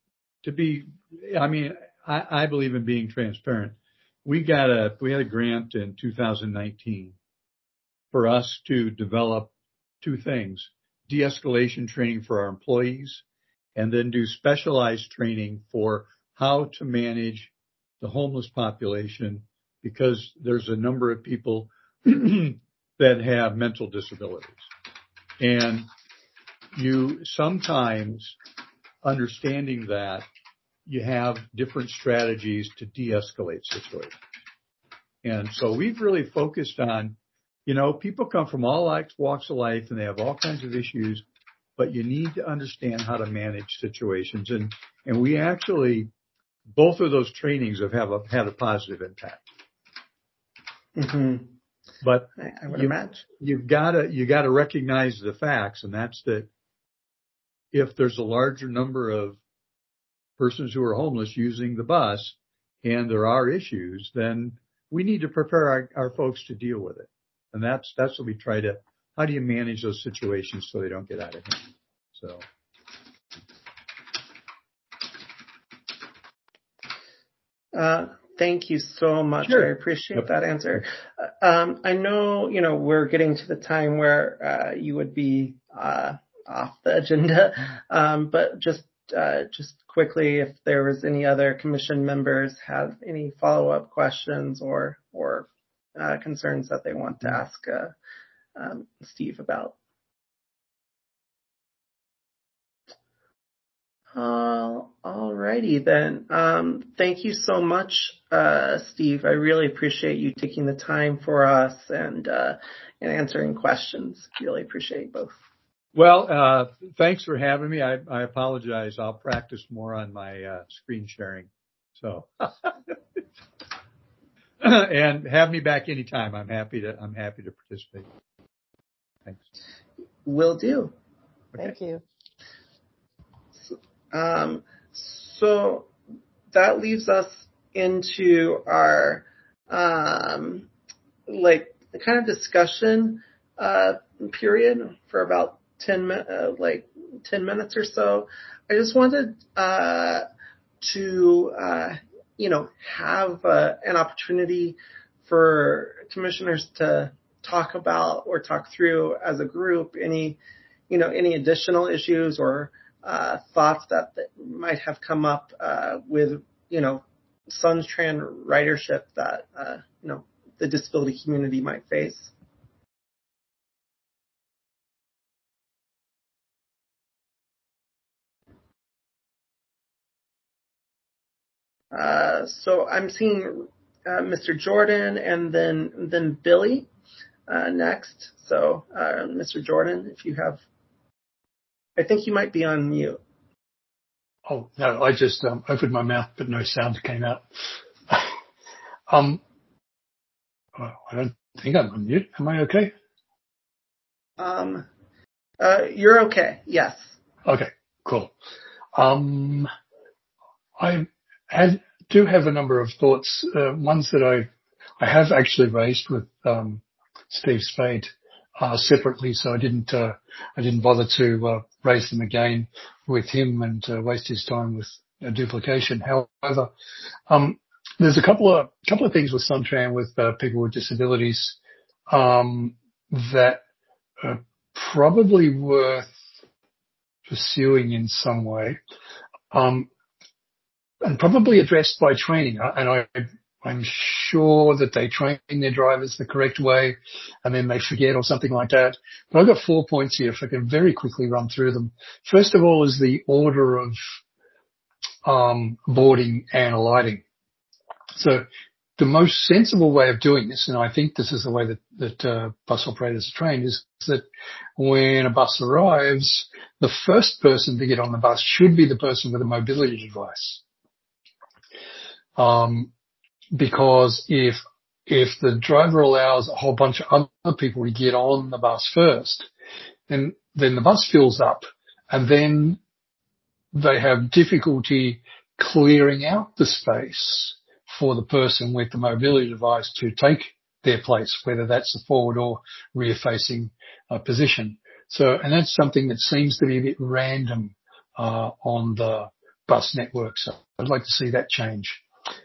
believe in being transparent. We had a grant in 2019 for us to develop two things: de-escalation training for our employees, and then do specialized training for how to manage the homeless population, because there's a number of people that have mental disabilities. And you sometimes, understanding that, you have different strategies to de-escalate situations. And so we've really focused on, people come from all walks of life and they have all kinds of issues, but you need to understand how to manage situations. And we actually, both of those trainings have had a positive impact. Mm-hmm. But I would imagine you gotta recognize the facts, and that's that if there's a larger number of persons who are homeless using the bus and there are issues, then we need to prepare our folks to deal with it. And that's what we try to, how do you manage those situations so they don't get out of hand? So. Thank you so much. Sure. I appreciate that answer. I know, we're getting to the time where you would be off the agenda, but just quickly, if there was any other Commission members have any follow-up questions or concerns that they want to ask Steve about. Alrighty then. Thank you so much, Steve. I really appreciate you taking the time for us and answering questions. Really appreciate both. Well, thanks for having me. I apologize. I'll practice more on my screen sharing. So, and have me back anytime. I'm happy to participate. Thanks. Will do. Okay. Thank you. So that leaves us into our kind of discussion period for about 10 minutes or so. I just wanted to have an opportunity for commissioners to talk about or talk through as a group any additional issues or thoughts that might have come up with Sundstrand ridership that the disability community might face. So I'm seeing Mr. Jordan and then Billy next. So Mr. Jordan, if you have, I think you might be on mute. Oh, no, I just opened my mouth, but no sound came out. I don't think I'm on mute. Am I okay? You're okay. Yes. Okay, cool. I do have a number of thoughts, ones that I have actually raised with Steve Spade separately, so I didn't bother to raise them again with him and waste his time with duplication. However, there's a couple of things with Sundstrand with people with disabilities that probably worth pursuing in some way, and probably addressed by training. And I'm sure that they train their drivers the correct way and then they forget or something like that. But I've got 4 points here, if I can very quickly run through them. First of all is the order of boarding and alighting. So the most sensible way of doing this, and I think this is the way that bus operators are trained, is that when a bus arrives, the first person to get on the bus should be the person with a mobility device. Because if the driver allows a whole bunch of other people to get on the bus first, then the bus fills up, and then they have difficulty clearing out the space for the person with the mobility device to take their place, whether that's a forward or rear facing position. So, and that's something that seems to be a bit random on the bus network. So I'd like to see that change.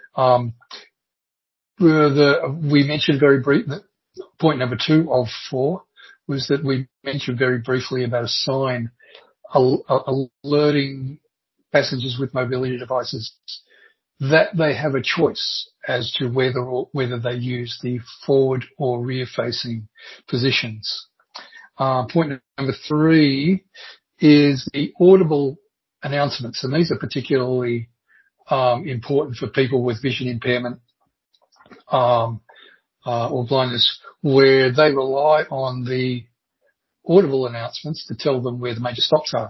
We mentioned very brief, point number 2 of 4 was that we mentioned very briefly about a sign alerting passengers with mobility devices that they have a choice as to whether they use the forward or rear facing positions. Point number 3 is the audible announcements, and these are particularly important for people with vision impairment or blindness, where they rely on the audible announcements to tell them where the major stops are.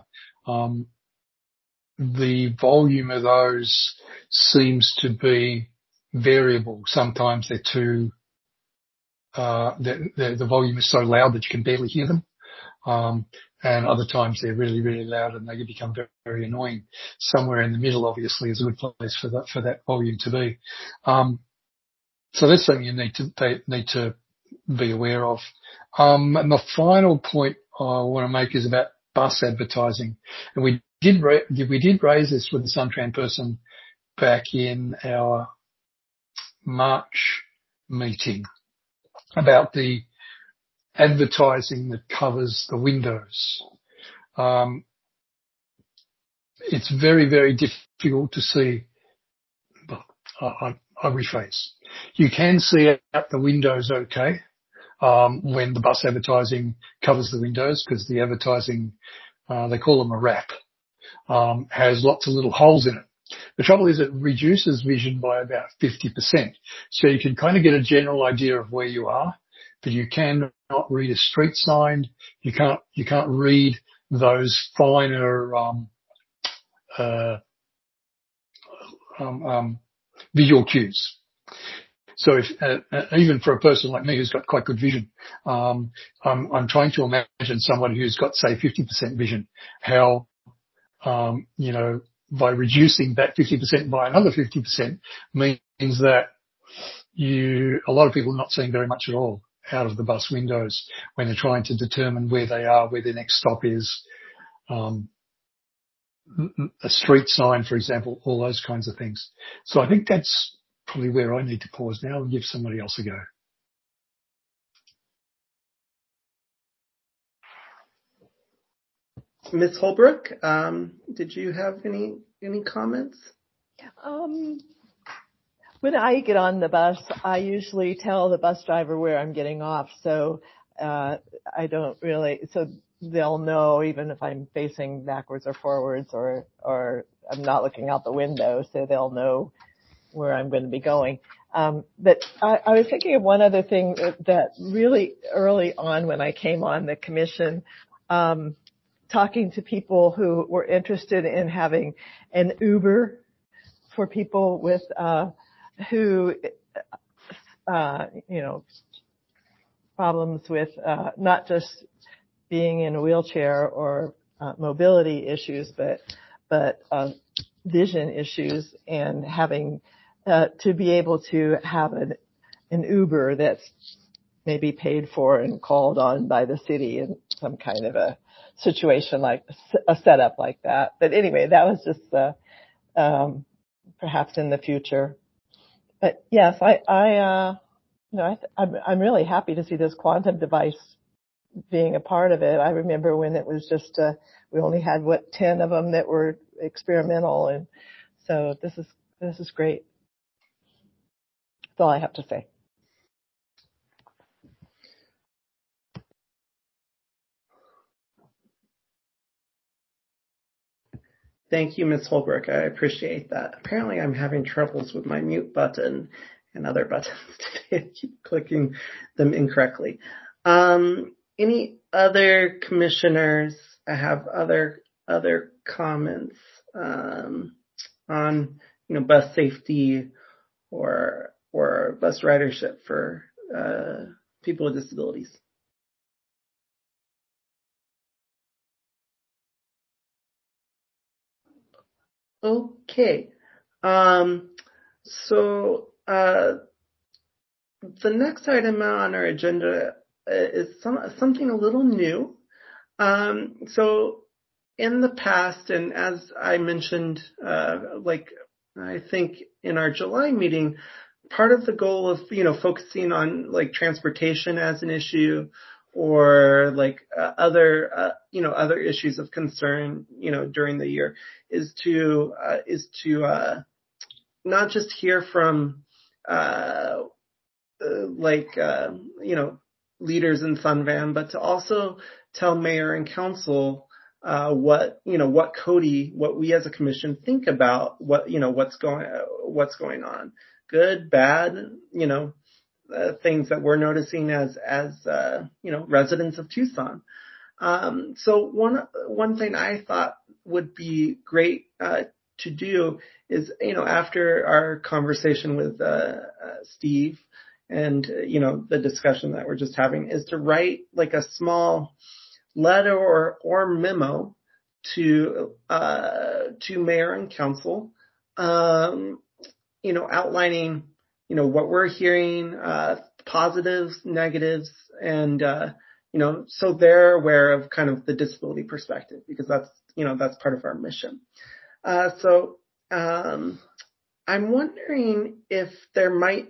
The volume of those seems to be variable. Sometimes they're too, the volume is so loud that you can barely hear them. And other times they're really, really loud and they can become very, very annoying. Somewhere in the middle, obviously, is a good place for that volume to be. So that's something you need to be aware of. And the final point I want to make is about bus advertising. And we did raise this with the Suntran person back in our March meeting about the advertising that covers the windows. It's very, very difficult to see. I rephrase. You can see out the windows okay when the bus advertising covers the windows, because the advertising, they call them a wrap, has lots of little holes in it. The trouble is it reduces vision by about 50%. So you can kind of get a general idea of where you are, but you cannot read a street sign. You can't read those finer visual cues. So if even for a person like me who's got quite good vision, I'm trying to imagine somebody who's got, say, 50% vision, how by reducing that 50% by another 50% means that a lot of people are not seeing very much at all out of the bus windows when they're trying to determine where they are, where their next stop is, a street sign, for example, all those kinds of things. So I think that's probably where I need to pause now and give somebody else a go. Ms. Holbrook, did you have any comments? When I get on the bus, I usually tell the bus driver where I'm getting off, so I don't really, so they'll know even if I'm facing backwards or forwards or I'm not looking out the window, so they'll know where I'm going to be going. But I was thinking of one other thing that really early on when I came on the commission, talking to people who were interested in having an Uber for people with who problems with not just being in a wheelchair or mobility issues, but vision issues, and having to be able to have an Uber that's maybe paid for and called on by the city in some kind of a situation, like a setup like that. But anyway, that was just perhaps in the future. But yes, I'm really happy to see this quantum device being a part of it. I remember when it was just, we only had 10 of them that were experimental. And so this is great. That's all I have to say. Thank you, Ms. Holbrook. I appreciate that. Apparently, I'm having troubles with my mute button and other buttons today. I keep clicking them incorrectly. Any other commissioners have other comments on bus safety or bus ridership for people with disabilities? Okay. So the next item on our agenda is something a little new. So in the past, and as I mentioned, I think in our July meeting, part of the goal of, focusing on transportation as an issue or other issues of concern, during the year is to not just hear from, leaders in Sunvan, but to also tell mayor and council, what we as a commission think about what's going on, good, bad, things that we're noticing as residents of Tucson. So one thing I thought would be great to do is, after our conversation with Steve and the discussion that we're just having, is to write a small letter or memo to mayor and council, outlining what we're hearing, positives, negatives, and so they're aware of kind of the disability perspective, because that's part of our mission. So I'm wondering if there might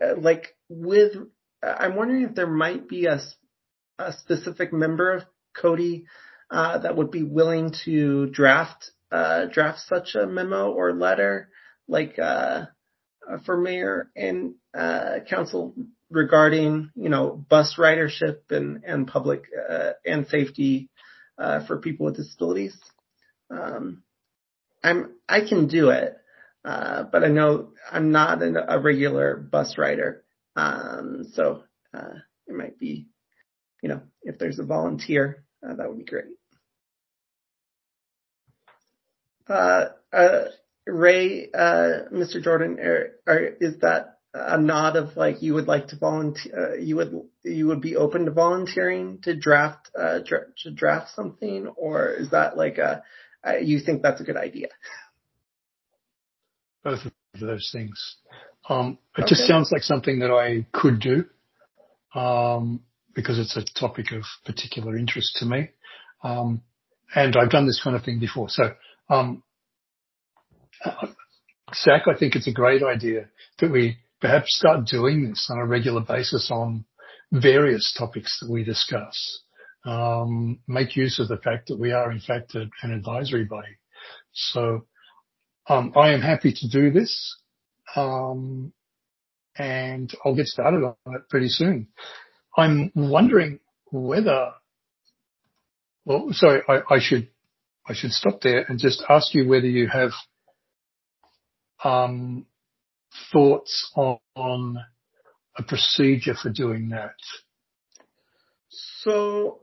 be a specific member of Cody that would be willing to draft such a memo or letter, for mayor and council regarding bus ridership and public and safety for people with disabilities. I can do it, but I know I'm not a regular bus rider, so it might be, if there's a volunteer, that would be great. Ray, Mr. Jordan, is that a nod of you would like to volunteer? You would be open to volunteering to draft something, or is that you think that's a good idea? Both of those things. It just sounds like something that I could do, because it's a topic of particular interest to me. And I've done this kind of thing before. So, Zach, I think it's a great idea that we perhaps start doing this on a regular basis on various topics that we discuss. Make use of the fact that we are, in fact, an advisory body. So, I am happy to do this, and I'll get started on it pretty soon. I'm wondering whether, I should stop there and just ask you whether you have thoughts on a procedure for doing that. So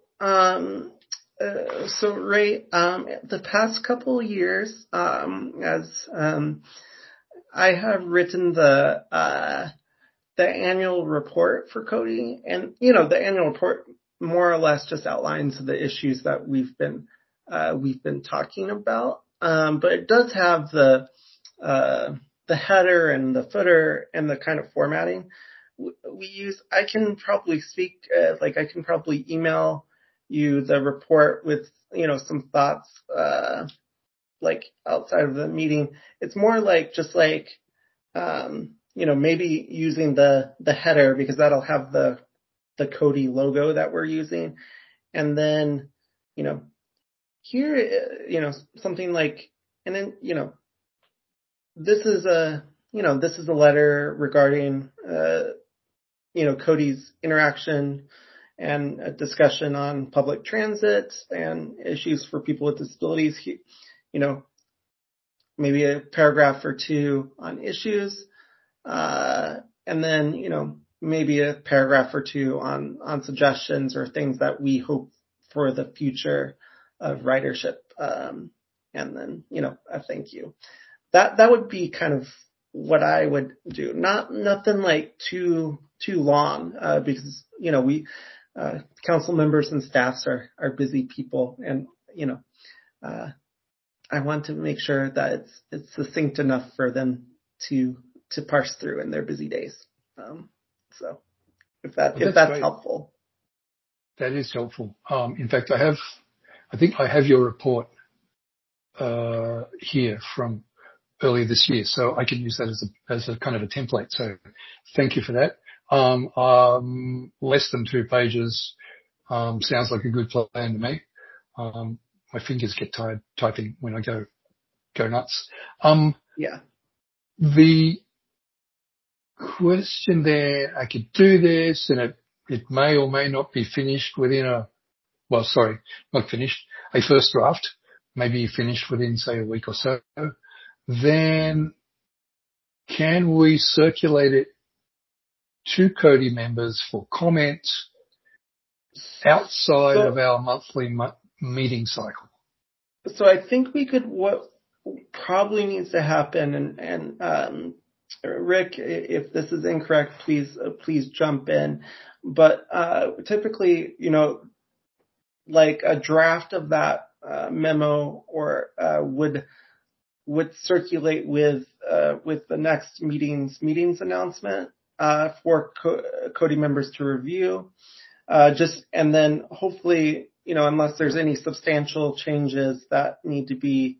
Ray, the past couple of years, as I have written the annual report for Cody, and the annual report more or less just outlines the issues that we've been talking about, but it does have the header and the footer and the kind of formatting we use. I can probably I can probably email you the report with some thoughts outside of the meeting. It's more maybe using the header, because that'll have the Cody logo that we're using, and then, here, something like, and then, this is a letter regarding, Cody's interaction and a discussion on public transit and issues for people with disabilities. Maybe a paragraph or two on issues, and then, maybe a paragraph or two on suggestions or things that we hope for the future of ridership. And then, a thank you. That would be kind of what I would do. Nothing like too long, because, we, council members and staffs are busy people, and, I want to make sure that it's succinct enough for them to parse through in their busy days. So if that's great. helpful. That is helpful. In fact, I think I have your report here from earlier this year, so I can use that as a kind of a template. So thank you for that. Less than 2 pages sounds like a good plan to me. My fingers get tired typing when I go nuts. Yeah. The question there, I could do this, and it may or may not be finished within a first draft, maybe finished within, say, a week or so. Then can we circulate it to Cody members for comment outside of our monthly meeting cycle? So I think what probably needs to happen, and Rick, if this is incorrect, please jump in. But typically, like a draft of that memo or would circulate with the next meetings announcement for Cody members to review. And then hopefully, unless there's any substantial changes that need to be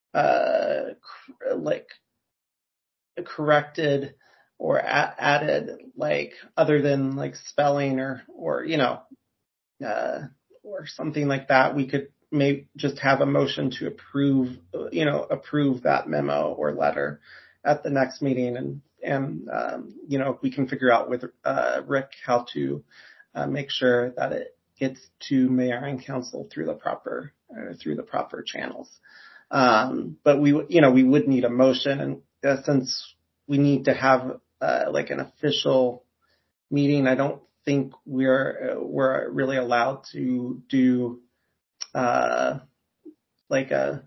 corrected or added, like other than like spelling or something like that, we could maybe just have a motion to approve that memo or letter at the next meeting, and we can figure out with Rick how to make sure that it gets to mayor and council through the proper channels. But we would need a motion, and since we need to have like an official meeting, I don't think we're really allowed to do like a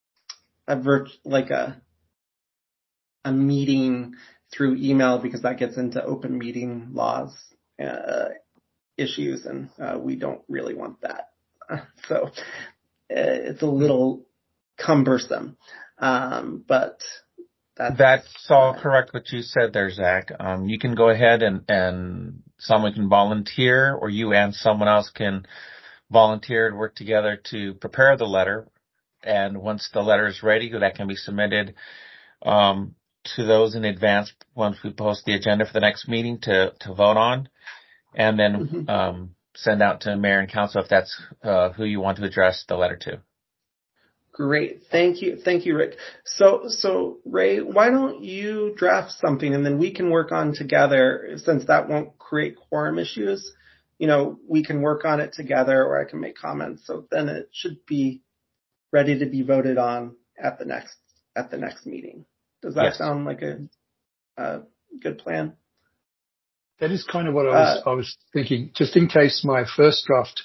meeting through email, because that gets into open meeting laws issues, and we don't really want that. So it's a little cumbersome, but that's all correct what you said there, Zach. You can go ahead and someone can volunteer, or you and someone else can volunteer and work together to prepare the letter. And once the letter is ready, that can be submitted to those in advance once we post the agenda for the next meeting to vote on, and then send out to mayor and council if that's who you want to address the letter to. Great. Thank you, Rick. So Ray, why don't you draft something, and then we can work on together, since that won't create quorum issues. We can work on it together, or I can make comments. So then it should be ready to be voted on at the next meeting. Does that sound like a good plan? That is kind of what I was thinking, just in case my first draft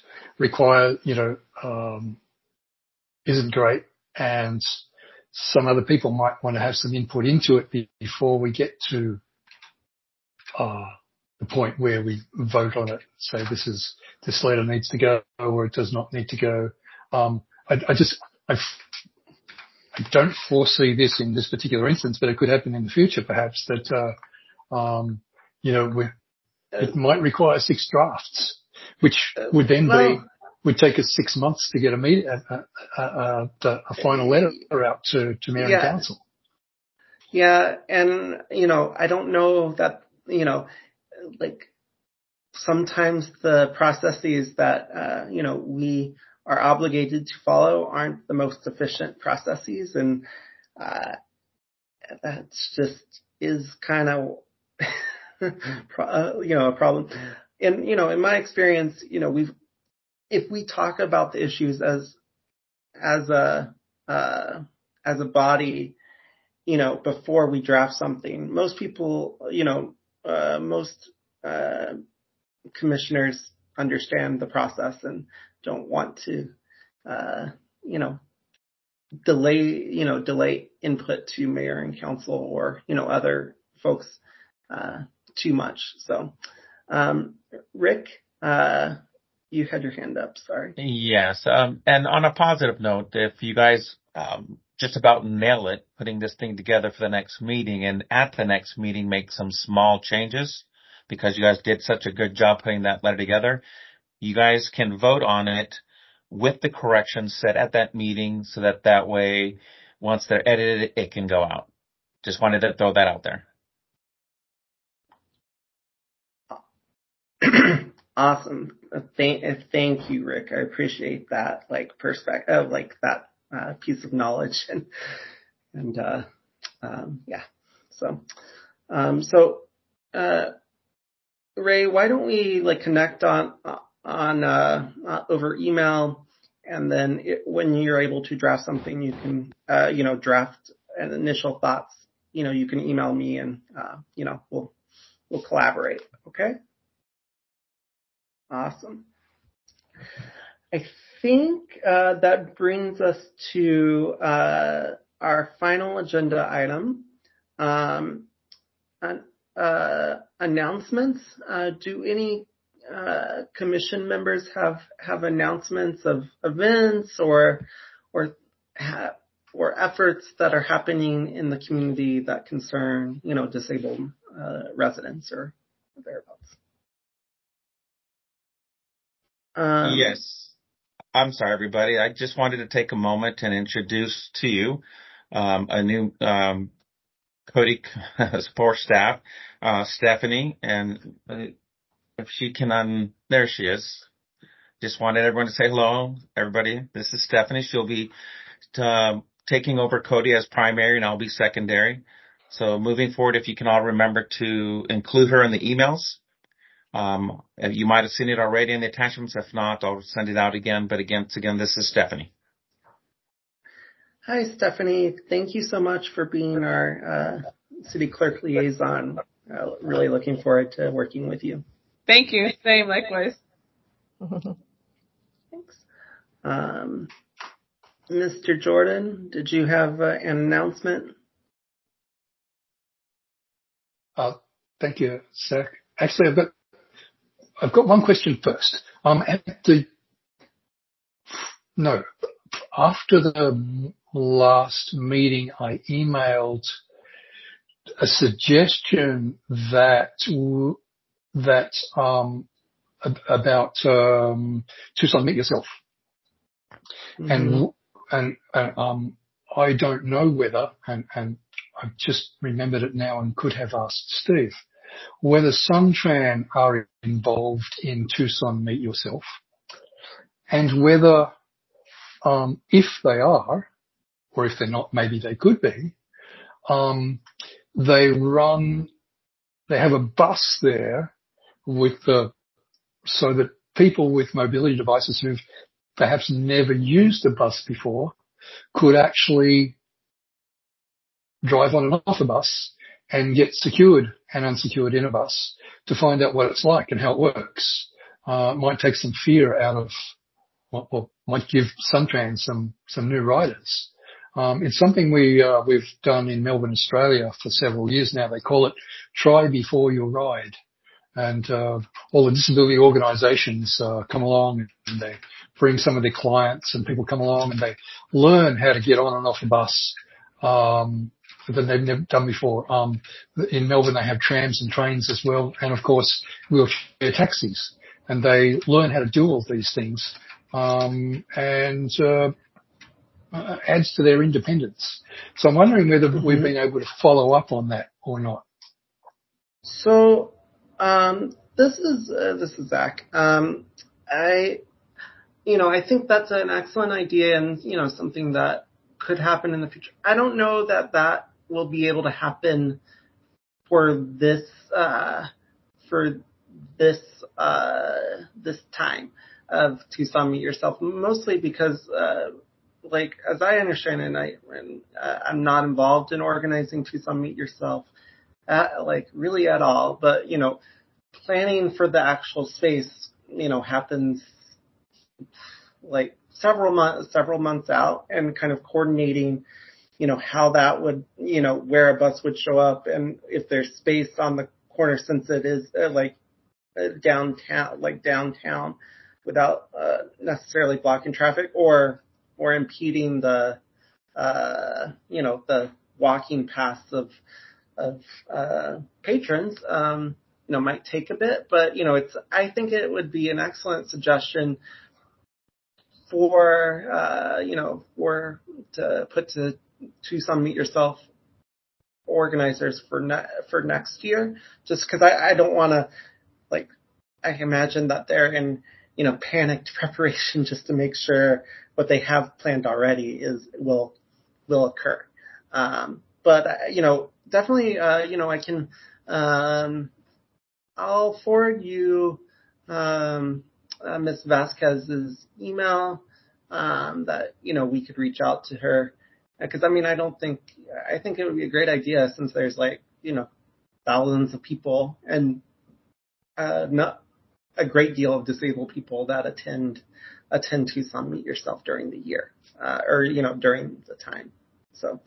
isn't great, and some other people might want to have some input into it before we get to the point where we vote on it. Say this letter needs to go, or it does not need to go. I don't foresee this in this particular instance, but it could happen in the future, perhaps, that it might require 6 drafts, which would then would take us 6 months to get a final letter out to mayor and council. Yeah, and I don't know that sometimes the processes that, we are obligated to follow aren't the most efficient processes. And, that's just is kind of, a problem. And, in my experience, if we talk about the issues as a body, before we draft something, most people, most commissioners understand the process and don't want to, delay input to mayor and council or, other folks, too much. So, Rick, you had your hand up. Sorry. Yes. And on a positive note, if you guys, just about nail it, putting this thing together for the next meeting, and at the next meeting make some small changes, because you guys did such a good job putting that letter together, you guys can vote on it with the corrections set at that meeting, so that way, once they're edited, it can go out. Just wanted to throw that out there. Awesome. Thank you, Rick. I appreciate that, perspective, that piece of knowledge, and yeah. So, Ray, why don't we connect on over email, and then when you're able to draft something, you can draft an initial thoughts. You can email me, and we'll collaborate. Okay. Awesome. I think that brings us to our final agenda item, announcements. Do any commission members have announcements of events or efforts that are happening in the community that concern disabled residents or thereabouts? Yes. I'm sorry, everybody. I just wanted to take a moment and introduce to you a new Cody support staff, Stephanie, and if she can, there she is. Just wanted everyone to say hello, everybody. This is Stephanie. She'll be taking over Cody as primary, and I'll be secondary. So moving forward, if you can all remember to include her in the emails. You might have seen it already in the attachments. If not, I'll send it out again. But again, this is Stephanie. Hi, Stephanie. Thank you so much for being our city clerk liaison. Really looking forward to working with you. Thank you. Same, likewise. Thanks. Mr. Jordan, did you have an announcement? Thank you, Zach. Actually, I've got one question first. After the last meeting, I emailed a suggestion about Tucson Meet Yourself, and I don't know whether, and I've just remembered it now and could have asked Steve, whether Suntran are involved in Tucson Meet Yourself, and whether, if they are, or if they're not, maybe they could be, they have a bus there so that people with mobility devices who've perhaps never used a bus before could actually drive on and off a bus and get secured and unsecured in a bus to find out what it's like and how it works. It might take some fear out of, or might give Suntran some new riders. It's something we've done in Melbourne, Australia for several years now. They call it Try Before You Ride. And all the disability organisations come along and they bring some of their clients, and people come along and they learn how to get on and off a bus that they've never done before. In Melbourne, they have trams and trains as well, and of course wheelchair taxis. And they learn how to do all these things, and adds to their independence. So I'm wondering whether we've been able to follow up on that or not. So, This is Zach. I think that's an excellent idea and, something that could happen in the future. I don't know that will be able to happen for this time of Tucson Meet Yourself, mostly because, as I understand it, I'm not involved in organizing Tucson Meet Yourself, really at all. But, planning for the actual space, happens several months out, and kind of coordinating, how that would, where a bus would show up, and if there's space on the corner, since it is downtown, without necessarily blocking traffic or impeding the the walking paths of patrons. Might take a bit, but I think it would be an excellent suggestion for to put to Tucson Meet Yourself organizers for next year, just because I don't want to, I imagine that they're in panicked preparation just to make sure what they have planned already will occur. But definitely I can I'll forward you Ms. Vasquez's email, that we could reach out to her, because I think it would be a great idea, since there's thousands of people and not a great deal of disabled people that attend Tucson Meet Yourself during the year, or during the time. So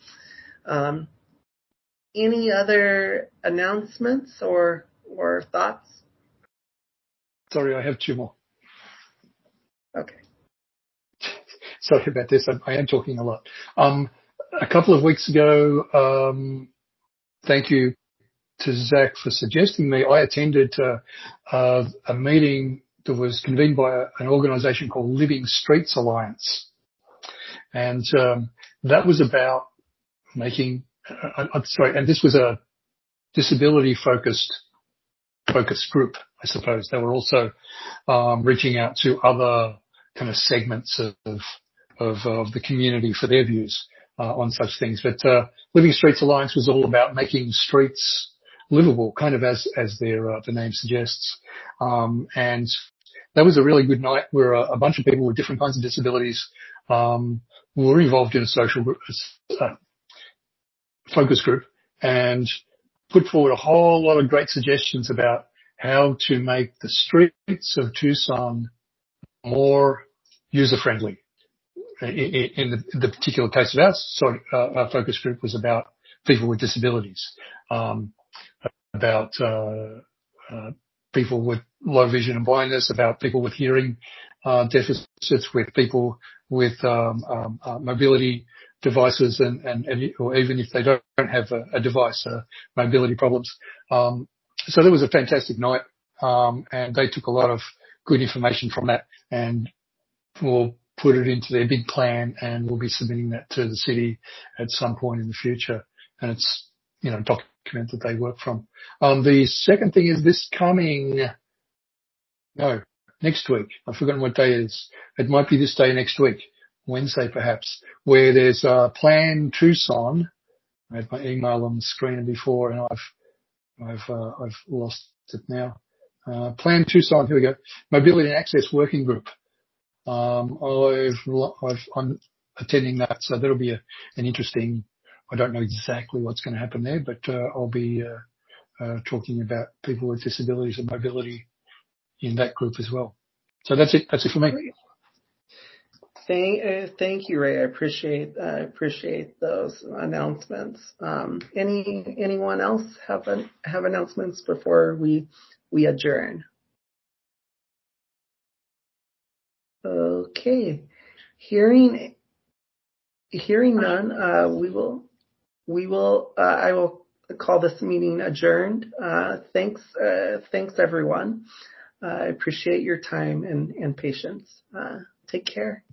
any other announcements or thoughts? Sorry, I have two more. Okay. Sorry about this. I am talking a lot. A couple of weeks ago, thank you to Zach for suggesting me. I attended a meeting that was convened by an organisation called Living Streets Alliance, and that was about making. And this was a disability focus group, I suppose. They were also reaching out to other kind of segments of the community for their views on such things. But Living Streets Alliance was all about making streets livable, kind of as the name suggests. And that was a really good night where a bunch of people with different kinds of disabilities were involved in a social group, focus group, and put forward a whole lot of great suggestions about how to make the streets of Tucson more user-friendly. In the particular case of our focus group was about people with disabilities, about people with low vision and blindness, about people with hearing deficits, with people with mobility devices, or even if they don't have a device, mobility problems. So that was a fantastic night, and they took a lot of good information from that, and will put it into their big plan, and we'll be submitting that to the city at some point in the future. And it's, a document that they work from. The second thing is next week. I've forgotten what day it is. It might be this day next week, Wednesday perhaps, where there's Plan Tucson. I had my email on the screen before, and I've lost it now. Plan Tucson. Here we go. Mobility and Access Working Group. I'm attending that, so that'll be an interesting. I don't know exactly what's going to happen there, but I'll be talking about people with disabilities and mobility in that group as well. So that's it. That's it for me. Thank you, Ray. I appreciate those announcements. Anyone else have announcements before we adjourn? Okay. Hearing none, I will call this meeting adjourned. Thanks everyone. I appreciate your time and patience. Take care.